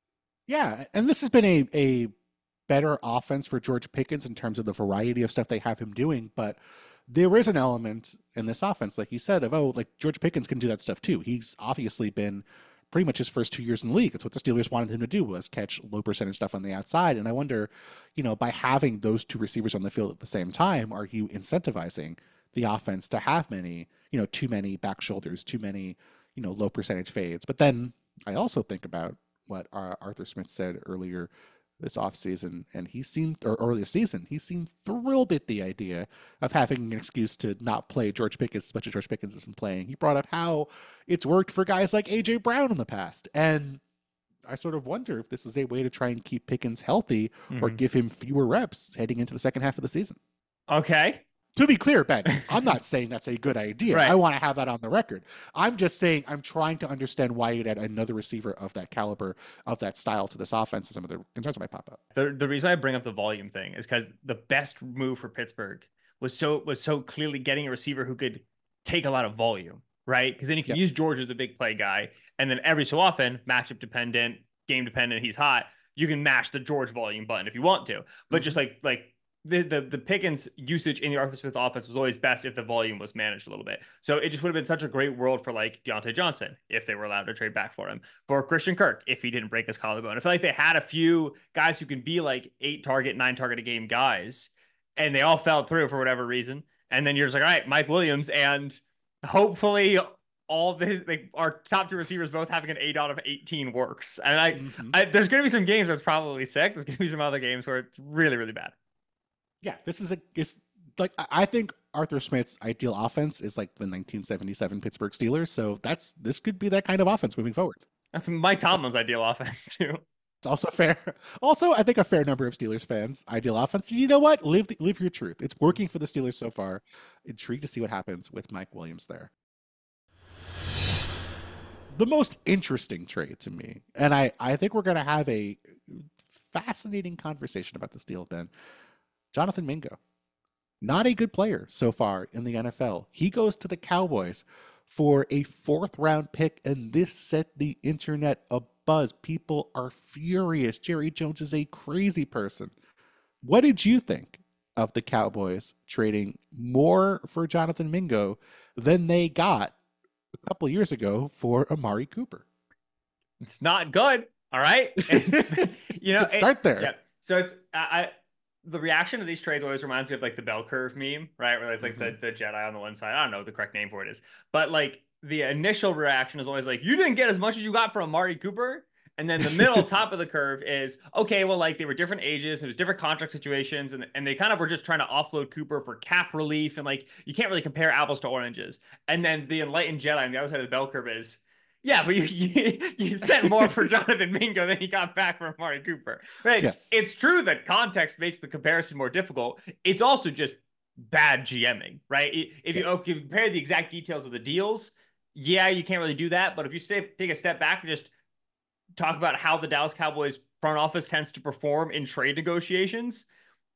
Yeah, and this has been a better offense for George Pickens in terms of the variety of stuff they have him doing, but there is an element in this offense, like you said, of, like George Pickens can do that stuff too. He's obviously been pretty much his first 2 years in the league. That's what the Steelers wanted him to do, was catch low percentage stuff on the outside. And I wonder, by having those 2 receivers on the field at the same time, are you incentivizing the offense to have many, too many back shoulders, too many, low percentage fades? But then I also think about what Arthur Smith said earlier this offseason, and early this season, he seemed thrilled at the idea of having an excuse to not play George Pickens as much as George Pickens isn't playing. He brought up how it's worked for guys like A.J. Brown in the past. And I sort of wonder if this is a way to try and keep Pickens healthy or give him fewer reps heading into the second half of the season. Okay. To be clear, Ben, I'm not saying that's a good idea. Right. I want to have that on the record. I'm just saying I'm trying to understand why you'd add another receiver of that caliber, of that style to this offense, and some of the concerns that might pop up. The reason I bring up the volume thing is because the best move for Pittsburgh was so clearly getting a receiver who could take a lot of volume, right? Because then you can use George as a big play guy, and then every so often, matchup dependent, game dependent, he's hot, you can mash the George volume button if you want to. But just like the Pickens usage in the Arthur Smith offense was always best if the volume was managed a little bit. So it just would have been such a great world for like Deontay Johnson, if they were allowed to trade back for him, for Christian Kirk, if he didn't break his collarbone. I feel like they had a few guys who can be like 8 target, 9 target a game guys, and they all fell through for whatever reason. And then you're just like, all right, Mike Williams, and hopefully all this, like our top 2 receivers both having an 8 out of 18 works. And there's going to be some games where it's probably sick. There's going to be some other games where it's really, really bad. Yeah, it's like, I think Arthur Smith's ideal offense is like the 1977 Pittsburgh Steelers. So this could be that kind of offense moving forward. That's Mike Tomlin's ideal offense too. It's also fair. Also, I think a fair number of Steelers fans' ideal offense. You know what? Live your truth. It's working for the Steelers so far. Intrigued to see what happens with Mike Williams there. The most interesting trade to me, and I think we're going to have a fascinating conversation about this deal, Ben. Jonathan Mingo, not a good player so far in the NFL. He goes to the Cowboys for a 4th round pick, and this set the internet abuzz. People are furious. Jerry Jones is a crazy person. What did you think of the Cowboys trading more for Jonathan Mingo than they got a couple of years ago for Amari Cooper? It's not good. All right. Start there. Yeah. So it's, the reaction to these trades always reminds me of like the bell curve meme, right? Where it's like the Jedi on the one side. I don't know what the correct name for it is, but like the initial reaction is always like, you didn't get as much as you got from Amari Cooper. And then the middle top of the curve is, okay, well, like they were different ages, it was different contract situations, and they kind of were just trying to offload Cooper for cap relief. And like, you can't really compare apples to oranges. And then the enlightened Jedi on the other side of the bell curve is, yeah, but you sent more for Jonathan Mingo than you got back from Amari Cooper. Right? Yes. It's true that context makes the comparison more difficult. It's also just bad GMing, right? If you compare the exact details of the deals, yeah, you can't really do that. But if you take a step back and just talk about how the Dallas Cowboys front office tends to perform in trade negotiations,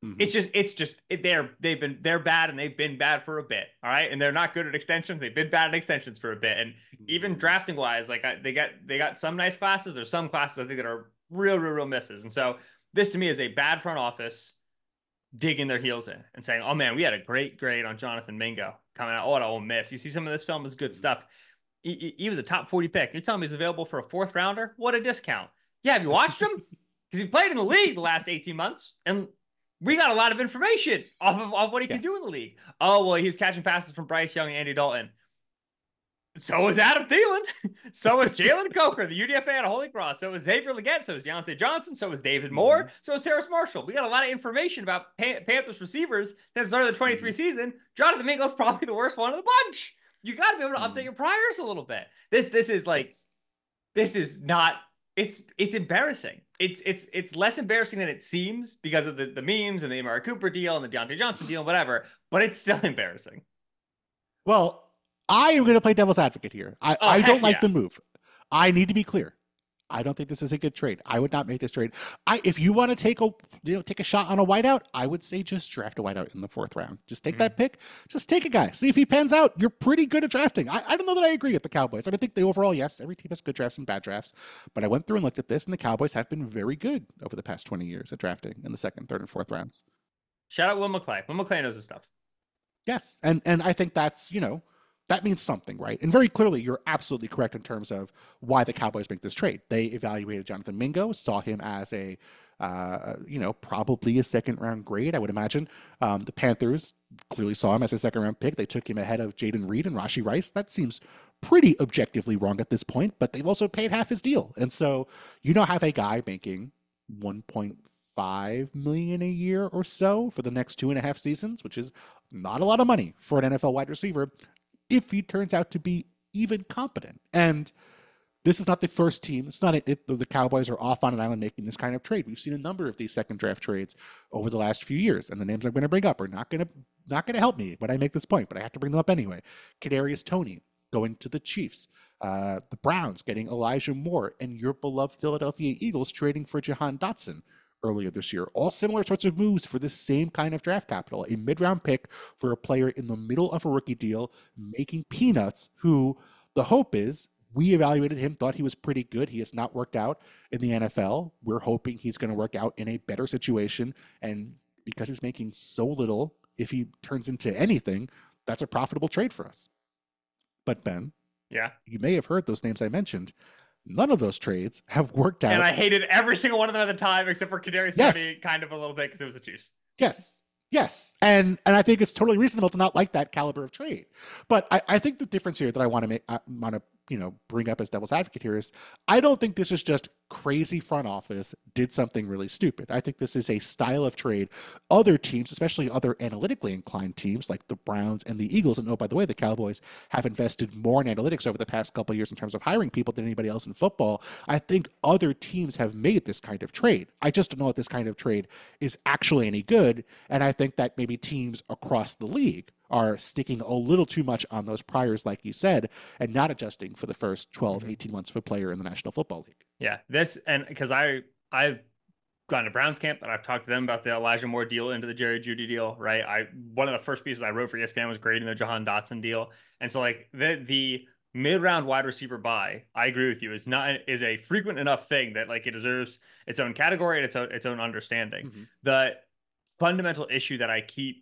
they're bad, and they've been bad for a bit. All right. And they're not good at extensions. They've been bad at extensions for a bit. And even drafting wise, like they got some nice classes. There's some classes I think that are real misses. And so this to me is a bad front office digging their heels in and saying, oh man, we had a great grade on Jonathan Mingo coming out. Oh, at Ole Miss. You see some of this film is good stuff. He was a top 40 pick. You're telling me he's available for a 4th rounder? What a discount. Yeah. Have you watched him? Because he played in the league the last 18 months. And we got a lot of information off of what he can do in the league. Oh, well, he was catching passes from Bryce Young and Andy Dalton. So was Adam Thielen. So was Jalen Coker, the UDFA out of Holy Cross. So was Xavier Legette. So was Deontay Johnson. So was David Moore. So was Terrace Marshall. We got a lot of information about Panthers receivers since the start of the 23 season. Jonathan Mingo's probably the worst one of the bunch. You got to be able to update your priors a little bit. This is like, this is not, it's embarrassing. It's less embarrassing than it seems because of the memes and the Amari Cooper deal and the Deontay Johnson deal and whatever, but it's still embarrassing. Well, I am going to play devil's advocate here. I don't like the move. I need to be clear. I don't think this is a good trade. I would not make this trade. If you want to take a shot on a wideout, I would say just draft a wideout in the 4th round. Just take that pick. Just take a guy. See if he pans out. You're pretty good at drafting. I don't know that I agree with the Cowboys. I think overall, yes, every team has good drafts and bad drafts. But I went through and looked at this, and the Cowboys have been very good over the past 20 years at drafting in the 2nd, 3rd, and 4th rounds. Shout out Will McClay. Will McClay knows his stuff. Yes, and I think that's, that means something, right? And very clearly, you're absolutely correct in terms of why the Cowboys make this trade. They evaluated Jonathan Mingo, saw him as a, probably a 2nd-round grade, I would imagine. The Panthers clearly saw him as a 2nd-round pick. They took him ahead of Jaden Reed and Rashee Rice. That seems pretty objectively wrong at this point, but they've also paid half his deal. And so you now have a guy making $1.5 million a year or so for the next 2.5 seasons, which is not a lot of money for an NFL wide receiver, if he turns out to be even competent. And this is not the first team. It's not the Cowboys are off on an island making this kind of trade. We've seen a number of these 2nd draft trades over the last few years, and the names I'm going to bring up are not going to help me when I make this point, but I have to bring them up anyway. Kadarius Toney going to the Chiefs, the Browns getting Elijah Moore, and your beloved Philadelphia Eagles trading for Jahan Dotson earlier this year. All similar sorts of moves for the same kind of draft capital. A mid-round pick for a player in the middle of a rookie deal, making peanuts, who the hope is, we evaluated him, thought he was pretty good. He has not worked out in the NFL. We're hoping he's going to work out in a better situation. And because he's making so little, if he turns into anything, that's a profitable trade for us. But Ben, you may have heard those names I mentioned. None of those trades have worked out. And I hated every single one of them at the time, except for Kadarius Toney, kind of a little bit because it was the Chiefs. Yes. And I think it's totally reasonable to not like that caliber of trade. But I think the difference here that I want to bring up as devil's advocate here is I don't think this is just crazy front office did something really stupid. I think this is a style of trade other teams, especially other analytically inclined teams like the Browns and the Eagles, and by the way, the Cowboys have invested more in analytics over the past couple of years in terms of hiring people than anybody else in football. I think other teams have made this kind of trade. I just don't know if this kind of trade is actually any good, and I think that maybe teams across the league are sticking a little too much on those priors, like you said, and not adjusting for the first 12, 18 months of a player in the National Football League. Yeah, and because I've gone to Browns camp and I've talked to them about the Elijah Moore deal into the Jerry Jeudy deal, right? One of the first pieces I wrote for ESPN was grading the Jahan Dotson deal. And so like the mid-round wide receiver buy, I agree with you, is a frequent enough thing that like it deserves its own category and its own understanding. The fundamental issue that I keep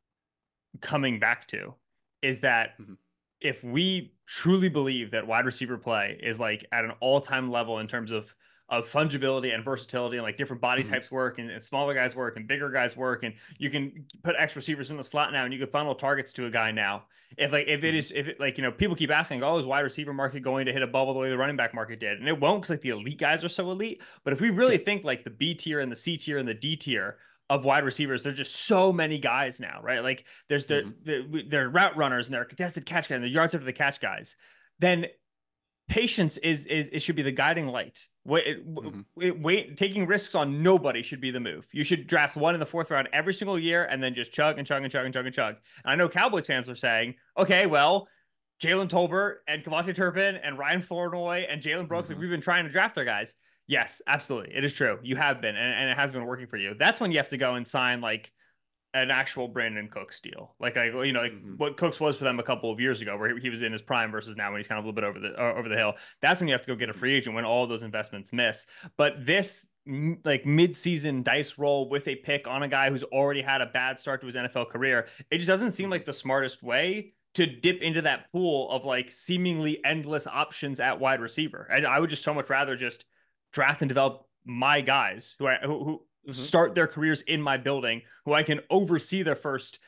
coming back to is that if we truly believe that wide receiver play is like at an all-time level in terms of fungibility and versatility and like different body types work and smaller guys work and bigger guys work, and you can put X receivers in the slot now and you can funnel targets to a guy now. If people keep asking, is wide receiver market going to hit a bubble the way the running back market did? And it won't, because like the elite guys are so elite. But if we really think like the B tier and the C tier and the D tier of wide receivers, there's just so many guys now, right? Like there's there are route runners and there are contested catch guys and the yards after the catch guys. Then patience is should be the guiding light. Taking risks on nobody should be the move. You should draft one in the 4th round every single year and then just chug and chug and chug and chug and chug. And I know Cowboys fans are saying, okay, well, Jalen Tolbert and Kavontae Turpin and Ryan Flournoy and Jalen Brooks, like we've been trying to draft our guys. Yes, absolutely. It is true. You have been, and it has been working for you. That's when you have to go and sign like an actual Brandon Cooks deal. Like what Cooks was for them a couple of years ago, where he was in his prime versus now when he's kind of a little bit over the hill. That's when you have to go get a free agent when all of those investments miss. But this like mid-season dice roll with a pick on a guy who's already had a bad start to his NFL career, it just doesn't seem like the smartest way to dip into that pool of like seemingly endless options at wide receiver. And I would just so much rather just draft and develop my guys who start their careers in my building, who I can oversee their first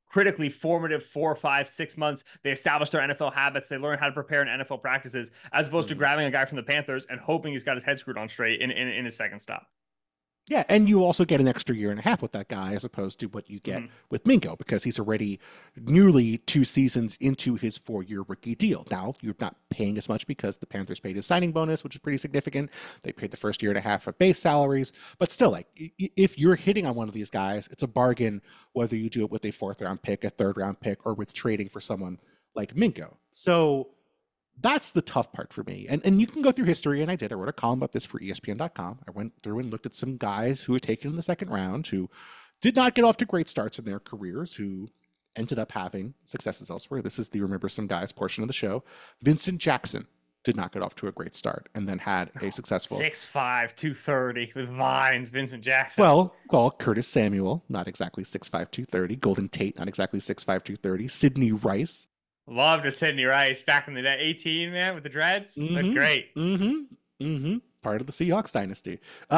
critically formative 4, 5, 6 months. They establish their NFL habits. They learn how to prepare in NFL practices, as opposed to grabbing a guy from the Panthers and hoping he's got his head screwed on straight in his second stop. Yeah, and you also get an extra year and a half with that guy as opposed to what you get with Mingo, because he's already nearly 2 seasons into his 4-year rookie deal. Now, you're not paying as much because the Panthers paid his signing bonus, which is pretty significant. They paid the first year and a half of base salaries. But still, like, if you're hitting on one of these guys, it's a bargain whether you do it with a 4th-round pick, a 3rd-round pick, or with trading for someone like Mingo. So that's the tough part for me. And you can go through history, and I did. I wrote a column about this for ESPN.com. I went through and looked at some guys who were taken in the 2nd round who did not get off to great starts in their careers, who ended up having successes elsewhere. This is the Remember Some Guys portion of the show. Vincent Jackson did not get off to a great start and then had a successful 6'5", 230 with vines. Vincent Jackson. Well, Curtis Samuel, not exactly 6'5", 230. Golden Tate, not exactly 6'5", 230. Sidney Rice. Loved a Sidney Rice back in the day. 18, man, with the dreads. Looked great. Part of the Seahawks dynasty.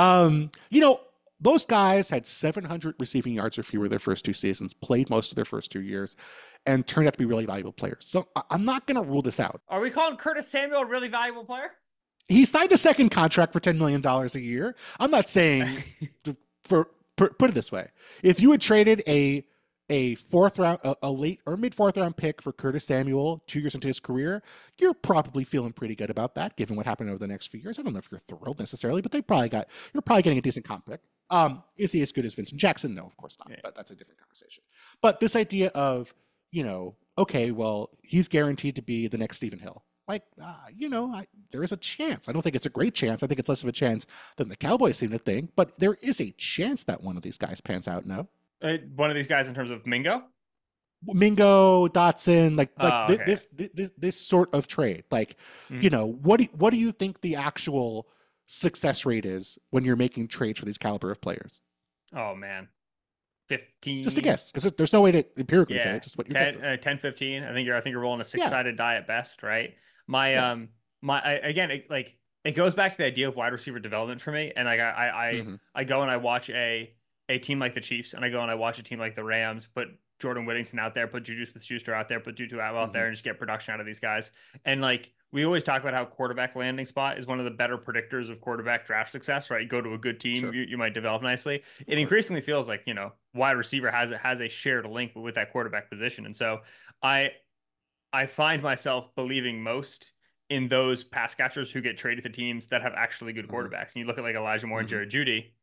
Those guys had 700 receiving yards or fewer their first 2 seasons, played most of their first 2 years, and turned out to be really valuable players. So I'm not going to rule this out. Are we calling Curtis Samuel a really valuable player? He signed a 2nd contract for $10 million a year. I'm not saying, put it this way. If you had traded a 4th round, a late or mid 4th round pick for Curtis Samuel 2 years into his career, you're probably feeling pretty good about that, given what happened over the next few years. I don't know if you're thrilled necessarily, but you're probably getting a decent comp pick. Is he as good as Vincent Jackson? No, of course not. Yeah. But that's a different conversation. But this idea of, okay, well, he's guaranteed to be the next Stephen Hill. Like, there is a chance. I don't think it's a great chance. I think it's less of a chance than the Cowboys seem to think. But there is a chance that one of these guys pans out. No. One of these guys in terms of Mingo, Dotson, this sort of trade. Like, what do you think the actual success rate is when you're making trades for these caliber of players? Oh man, 15. Just a guess, because there's no way to empirically say it. Just what your 10, guess is. 10, 15. I think you're rolling a 6-sided die at best, right? It goes back to the idea of wide receiver development for me, and like I go and I watch a team like the Chiefs, and I go and I watch a team like the Rams, put Jordan Whittington out there, put Juju Smith-Schuster out there, put Tutu out there, and just get production out of these guys. And like, we always talk about how quarterback landing spot is one of the better predictors of quarterback draft success, right? You go to a good team, sure. you might develop nicely. It increasingly feels like, wide receiver has a shared link with that quarterback position. And so I find myself believing most in those pass catchers who get traded to teams that have actually good quarterbacks. And you look at like Elijah Moore and Jared Jeudy,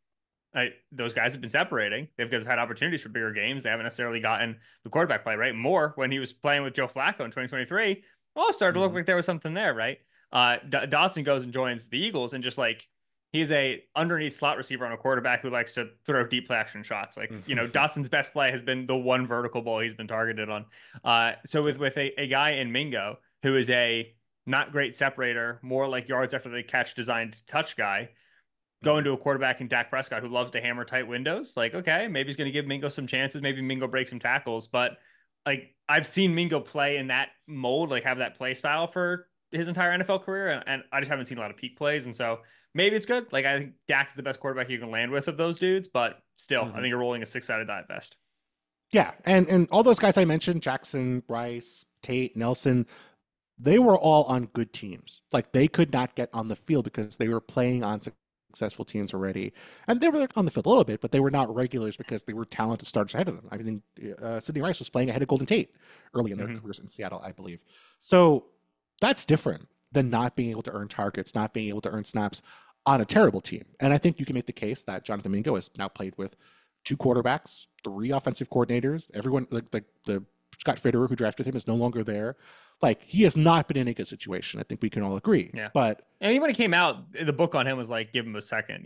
those guys have been separating. They've had opportunities for bigger games. They haven't necessarily gotten the quarterback play, right? Moore, when he was playing with Joe Flacco in 2023, started to look like there was something there, right? Dotson goes and joins the Eagles, and just like, he's a underneath slot receiver on a quarterback who likes to throw deep play action shots. Like, Dotson's best play has been the one vertical ball he's been targeted on. So with a guy in Mingo, who is a not great separator, more like yards after the catch designed touch guy, going to a quarterback in Dak Prescott who loves to hammer tight windows, like, okay, maybe he's going to give Mingo some chances. Maybe Mingo breaks some tackles, but like, I've seen Mingo play in that mold, like have that play style for his entire NFL career. And I just haven't seen a lot of peak plays. And so maybe it's good. Like, I think Dak is the best quarterback you can land with of those dudes, but still, I think you're rolling a 6-sided die at best. Yeah. And all those guys I mentioned, Jackson, Rice, Tate, Nelson, they were all on good teams. Like, they could not get on the field because they were playing on successful teams already, and they were on the field a little bit, but they were not regulars because they were talented starters ahead of them. I mean, Sidney Rice was playing ahead of Golden Tate early in their careers in Seattle, I believe. So that's different than not being able to earn targets, not being able to earn snaps on a terrible team. And I think you can make the case that Jonathan Mingo has now played with 2 quarterbacks, 3 offensive coordinators. Everyone, like the Scott Fitterer, who drafted him, is no longer there. Like, he has not been in a good situation. I think we can all agree. Yeah. But when he came out, the book on him was like, give him a second,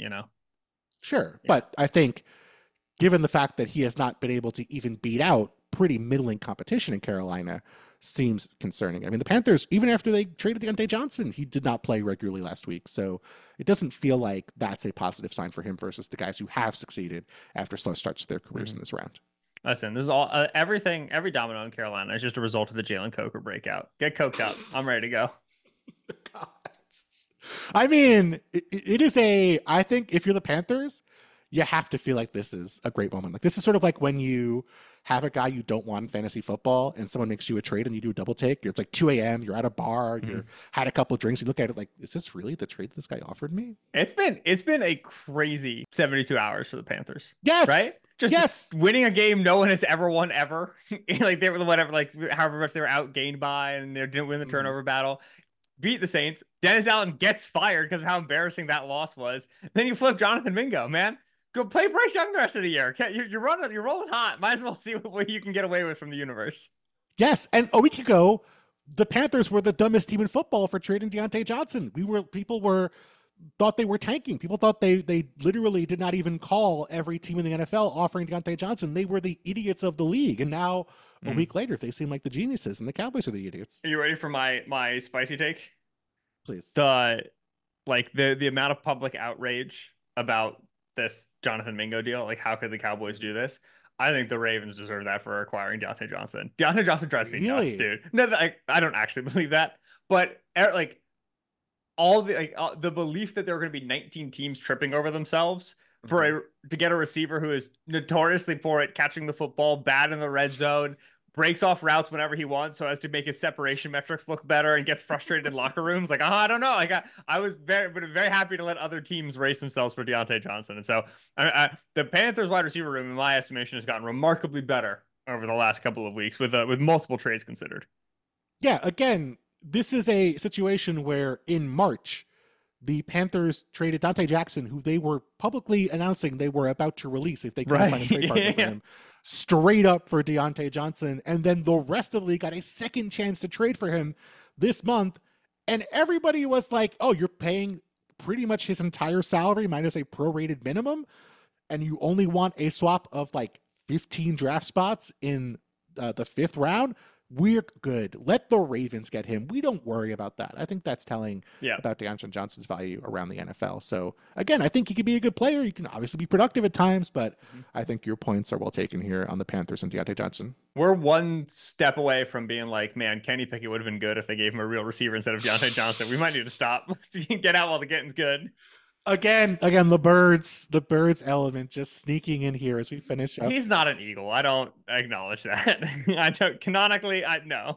Sure. Yeah. But I think given the fact that he has not been able to even beat out pretty middling competition in Carolina, seems concerning. I mean, the Panthers, even after they traded Deontay Johnson, he did not play regularly last week. So it doesn't feel like that's a positive sign for him versus the guys who have succeeded after slow starts to their careers in this round. Listen, this is all every domino in Carolina is just a result of the Jalen Coker breakout. Get coked up. I'm ready to go. God. I mean, it is I think if you're the Panthers, you have to feel like this is a great moment. Like this is sort of like when you have a guy you don't want in fantasy football and someone makes you a trade and you do a double take. It's like 2 a.m. You're at a bar. You had a couple of drinks. You look at it like, is this really the trade this guy offered me? It's been a crazy 72 hours for the Panthers. Yes. Right? Just winning a game no one has ever won ever. Like they were whatever, like however much they were outgained by, and they didn't win the turnover battle. Beat the Saints. Dennis Allen gets fired because of how embarrassing that loss was. Then you flip Jonathan Mingo, man. Go play Bryce Young the rest of the year. You're rolling hot. Might as well see what you can get away with from the universe. Yes, and a week ago, the Panthers were the dumbest team in football for trading Deontay Johnson. People thought they were tanking. People thought they literally did not even call every team in the NFL offering Deontay Johnson. They were the idiots of the league, and now a week later, they seem like the geniuses, and the Cowboys are the idiots. Are you ready for my spicy take? Please. The amount of public outrage about this Jonathan Mingo deal, like how could the Cowboys do this? I think the Ravens deserve that for acquiring Deontay Johnson. Deontay Johnson drives me nuts, dude. No, I don't actually believe that, but like the belief that there are going to be 19 teams tripping over themselves to get a receiver who is notoriously poor at catching the football, bad in the red zone, breaks off routes whenever he wants so as to make his separation metrics look better, and gets frustrated in locker rooms. Like, I don't know. Like I was very happy to let other teams race themselves for Deontay Johnson. And so the Panthers wide receiver room, in my estimation, has gotten remarkably better over the last couple of weeks with multiple trades considered. Yeah. Again, this is a situation where in March, the Panthers traded Dante Jackson, who they were publicly announcing they were about to release if they couldn't find a trade partner for him, straight up for Deontay Johnson. And then the rest of the league got a second chance to trade for him this month. And everybody was like, oh, you're paying pretty much his entire salary minus a prorated minimum, and you only want a swap of like 15 draft spots in the 5th round. We're good. Let the Ravens get him. We don't worry about that. I think that's telling about Deontay Johnson's value around the NFL. So again, I think he could be a good player. He can obviously be productive at times, but I think your points are well taken here on the Panthers and Deontay Johnson. We're one step away from being like, man, Kenny Pickett would have been good if they gave him a real receiver instead of Deontay Johnson. We might need to stop so you can get out while the getting's good. Again, the birds element just sneaking in here as we finish up. He's not an Eagle. I don't acknowledge that. I don't canonically. No.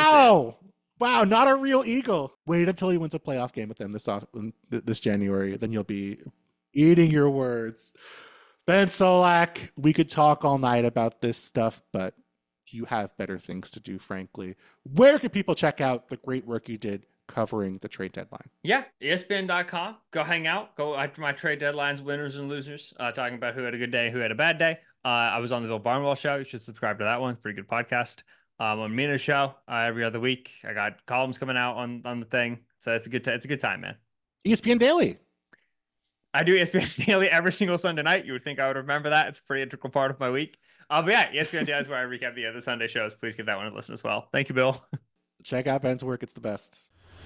Wow, not a real Eagle. Wait until he wins a playoff game with them this January. Then you'll be eating your words. Ben Solak, we could talk all night about this stuff, but you have better things to do, frankly. Where can people check out the great work you did covering the trade deadline? Yeah, ESPN.com. Go hang out. Go after my trade deadlines, winners and losers, talking about who had a good day, who had a bad day. I was on the Bill Barnwell show. You should subscribe to that one. Pretty good podcast. On Mina's show every other week. I got columns coming out on the thing. So it's a good time, man. ESPN Daily. I do ESPN Daily every single Sunday night. You would think I would remember that. It's a pretty integral part of my week. But yeah, ESPN Daily is where I recap the Sunday shows. Please give that one a listen as well. Thank you, Bill. Check out Ben's work. It's the best.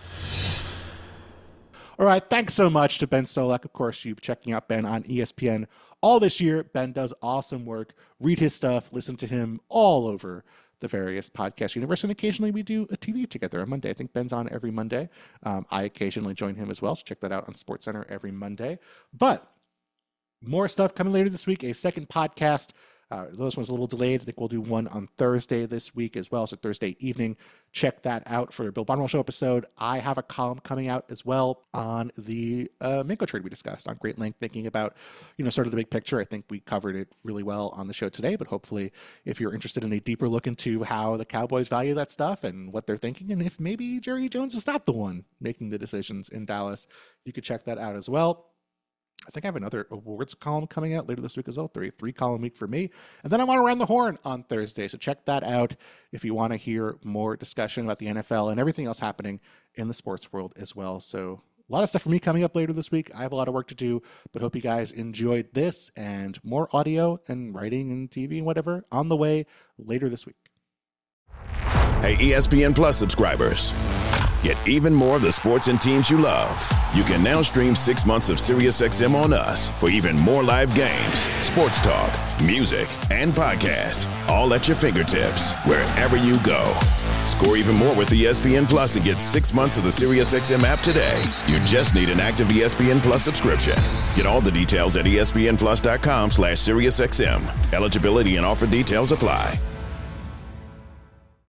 All right, thanks so much to Ben Solak. Of course, you've checking out Ben on ESPN all this year. Ben does awesome work. Read his stuff, listen to him all over the various podcast universe, and occasionally we do a TV together on Monday. I think Ben's on every Monday. I occasionally join him as well, so check that out on SportsCenter every Monday. But more stuff coming later this week, a second podcast. Those ones a little delayed. I think we'll do one on Thursday this week as well. So Thursday evening, check that out for a Bill Barnwell Show episode. I have a column coming out as well on the Mingo trade we discussed on great length, thinking about, sort of the big picture. I think we covered it really well on the show today, but hopefully if you're interested in a deeper look into how the Cowboys value that stuff and what they're thinking, and if maybe Jerry Jones is not the one making the decisions in Dallas, you could check that out as well. I think I have another awards column coming out later this week as well. 3-column week for me. And then I'm on Around the Horn on Thursday. So check that out if you want to hear more discussion about the NFL and everything else happening in the sports world as well. So a lot of stuff for me coming up later this week. I have a lot of work to do, but hope you guys enjoyed this, and more audio and writing and TV and whatever on the way later this week. Hey, ESPN Plus subscribers. Get even more of the sports and teams you love. You can now stream 6 months of SiriusXM on us for even more live games, sports talk, music, and podcast, all at your fingertips wherever you go. Score even more with ESPN Plus and get 6 months of the SiriusXM app today. You just need an active ESPN Plus subscription. Get all the details at espnplus.com/SiriusXM. Eligibility and offer details apply.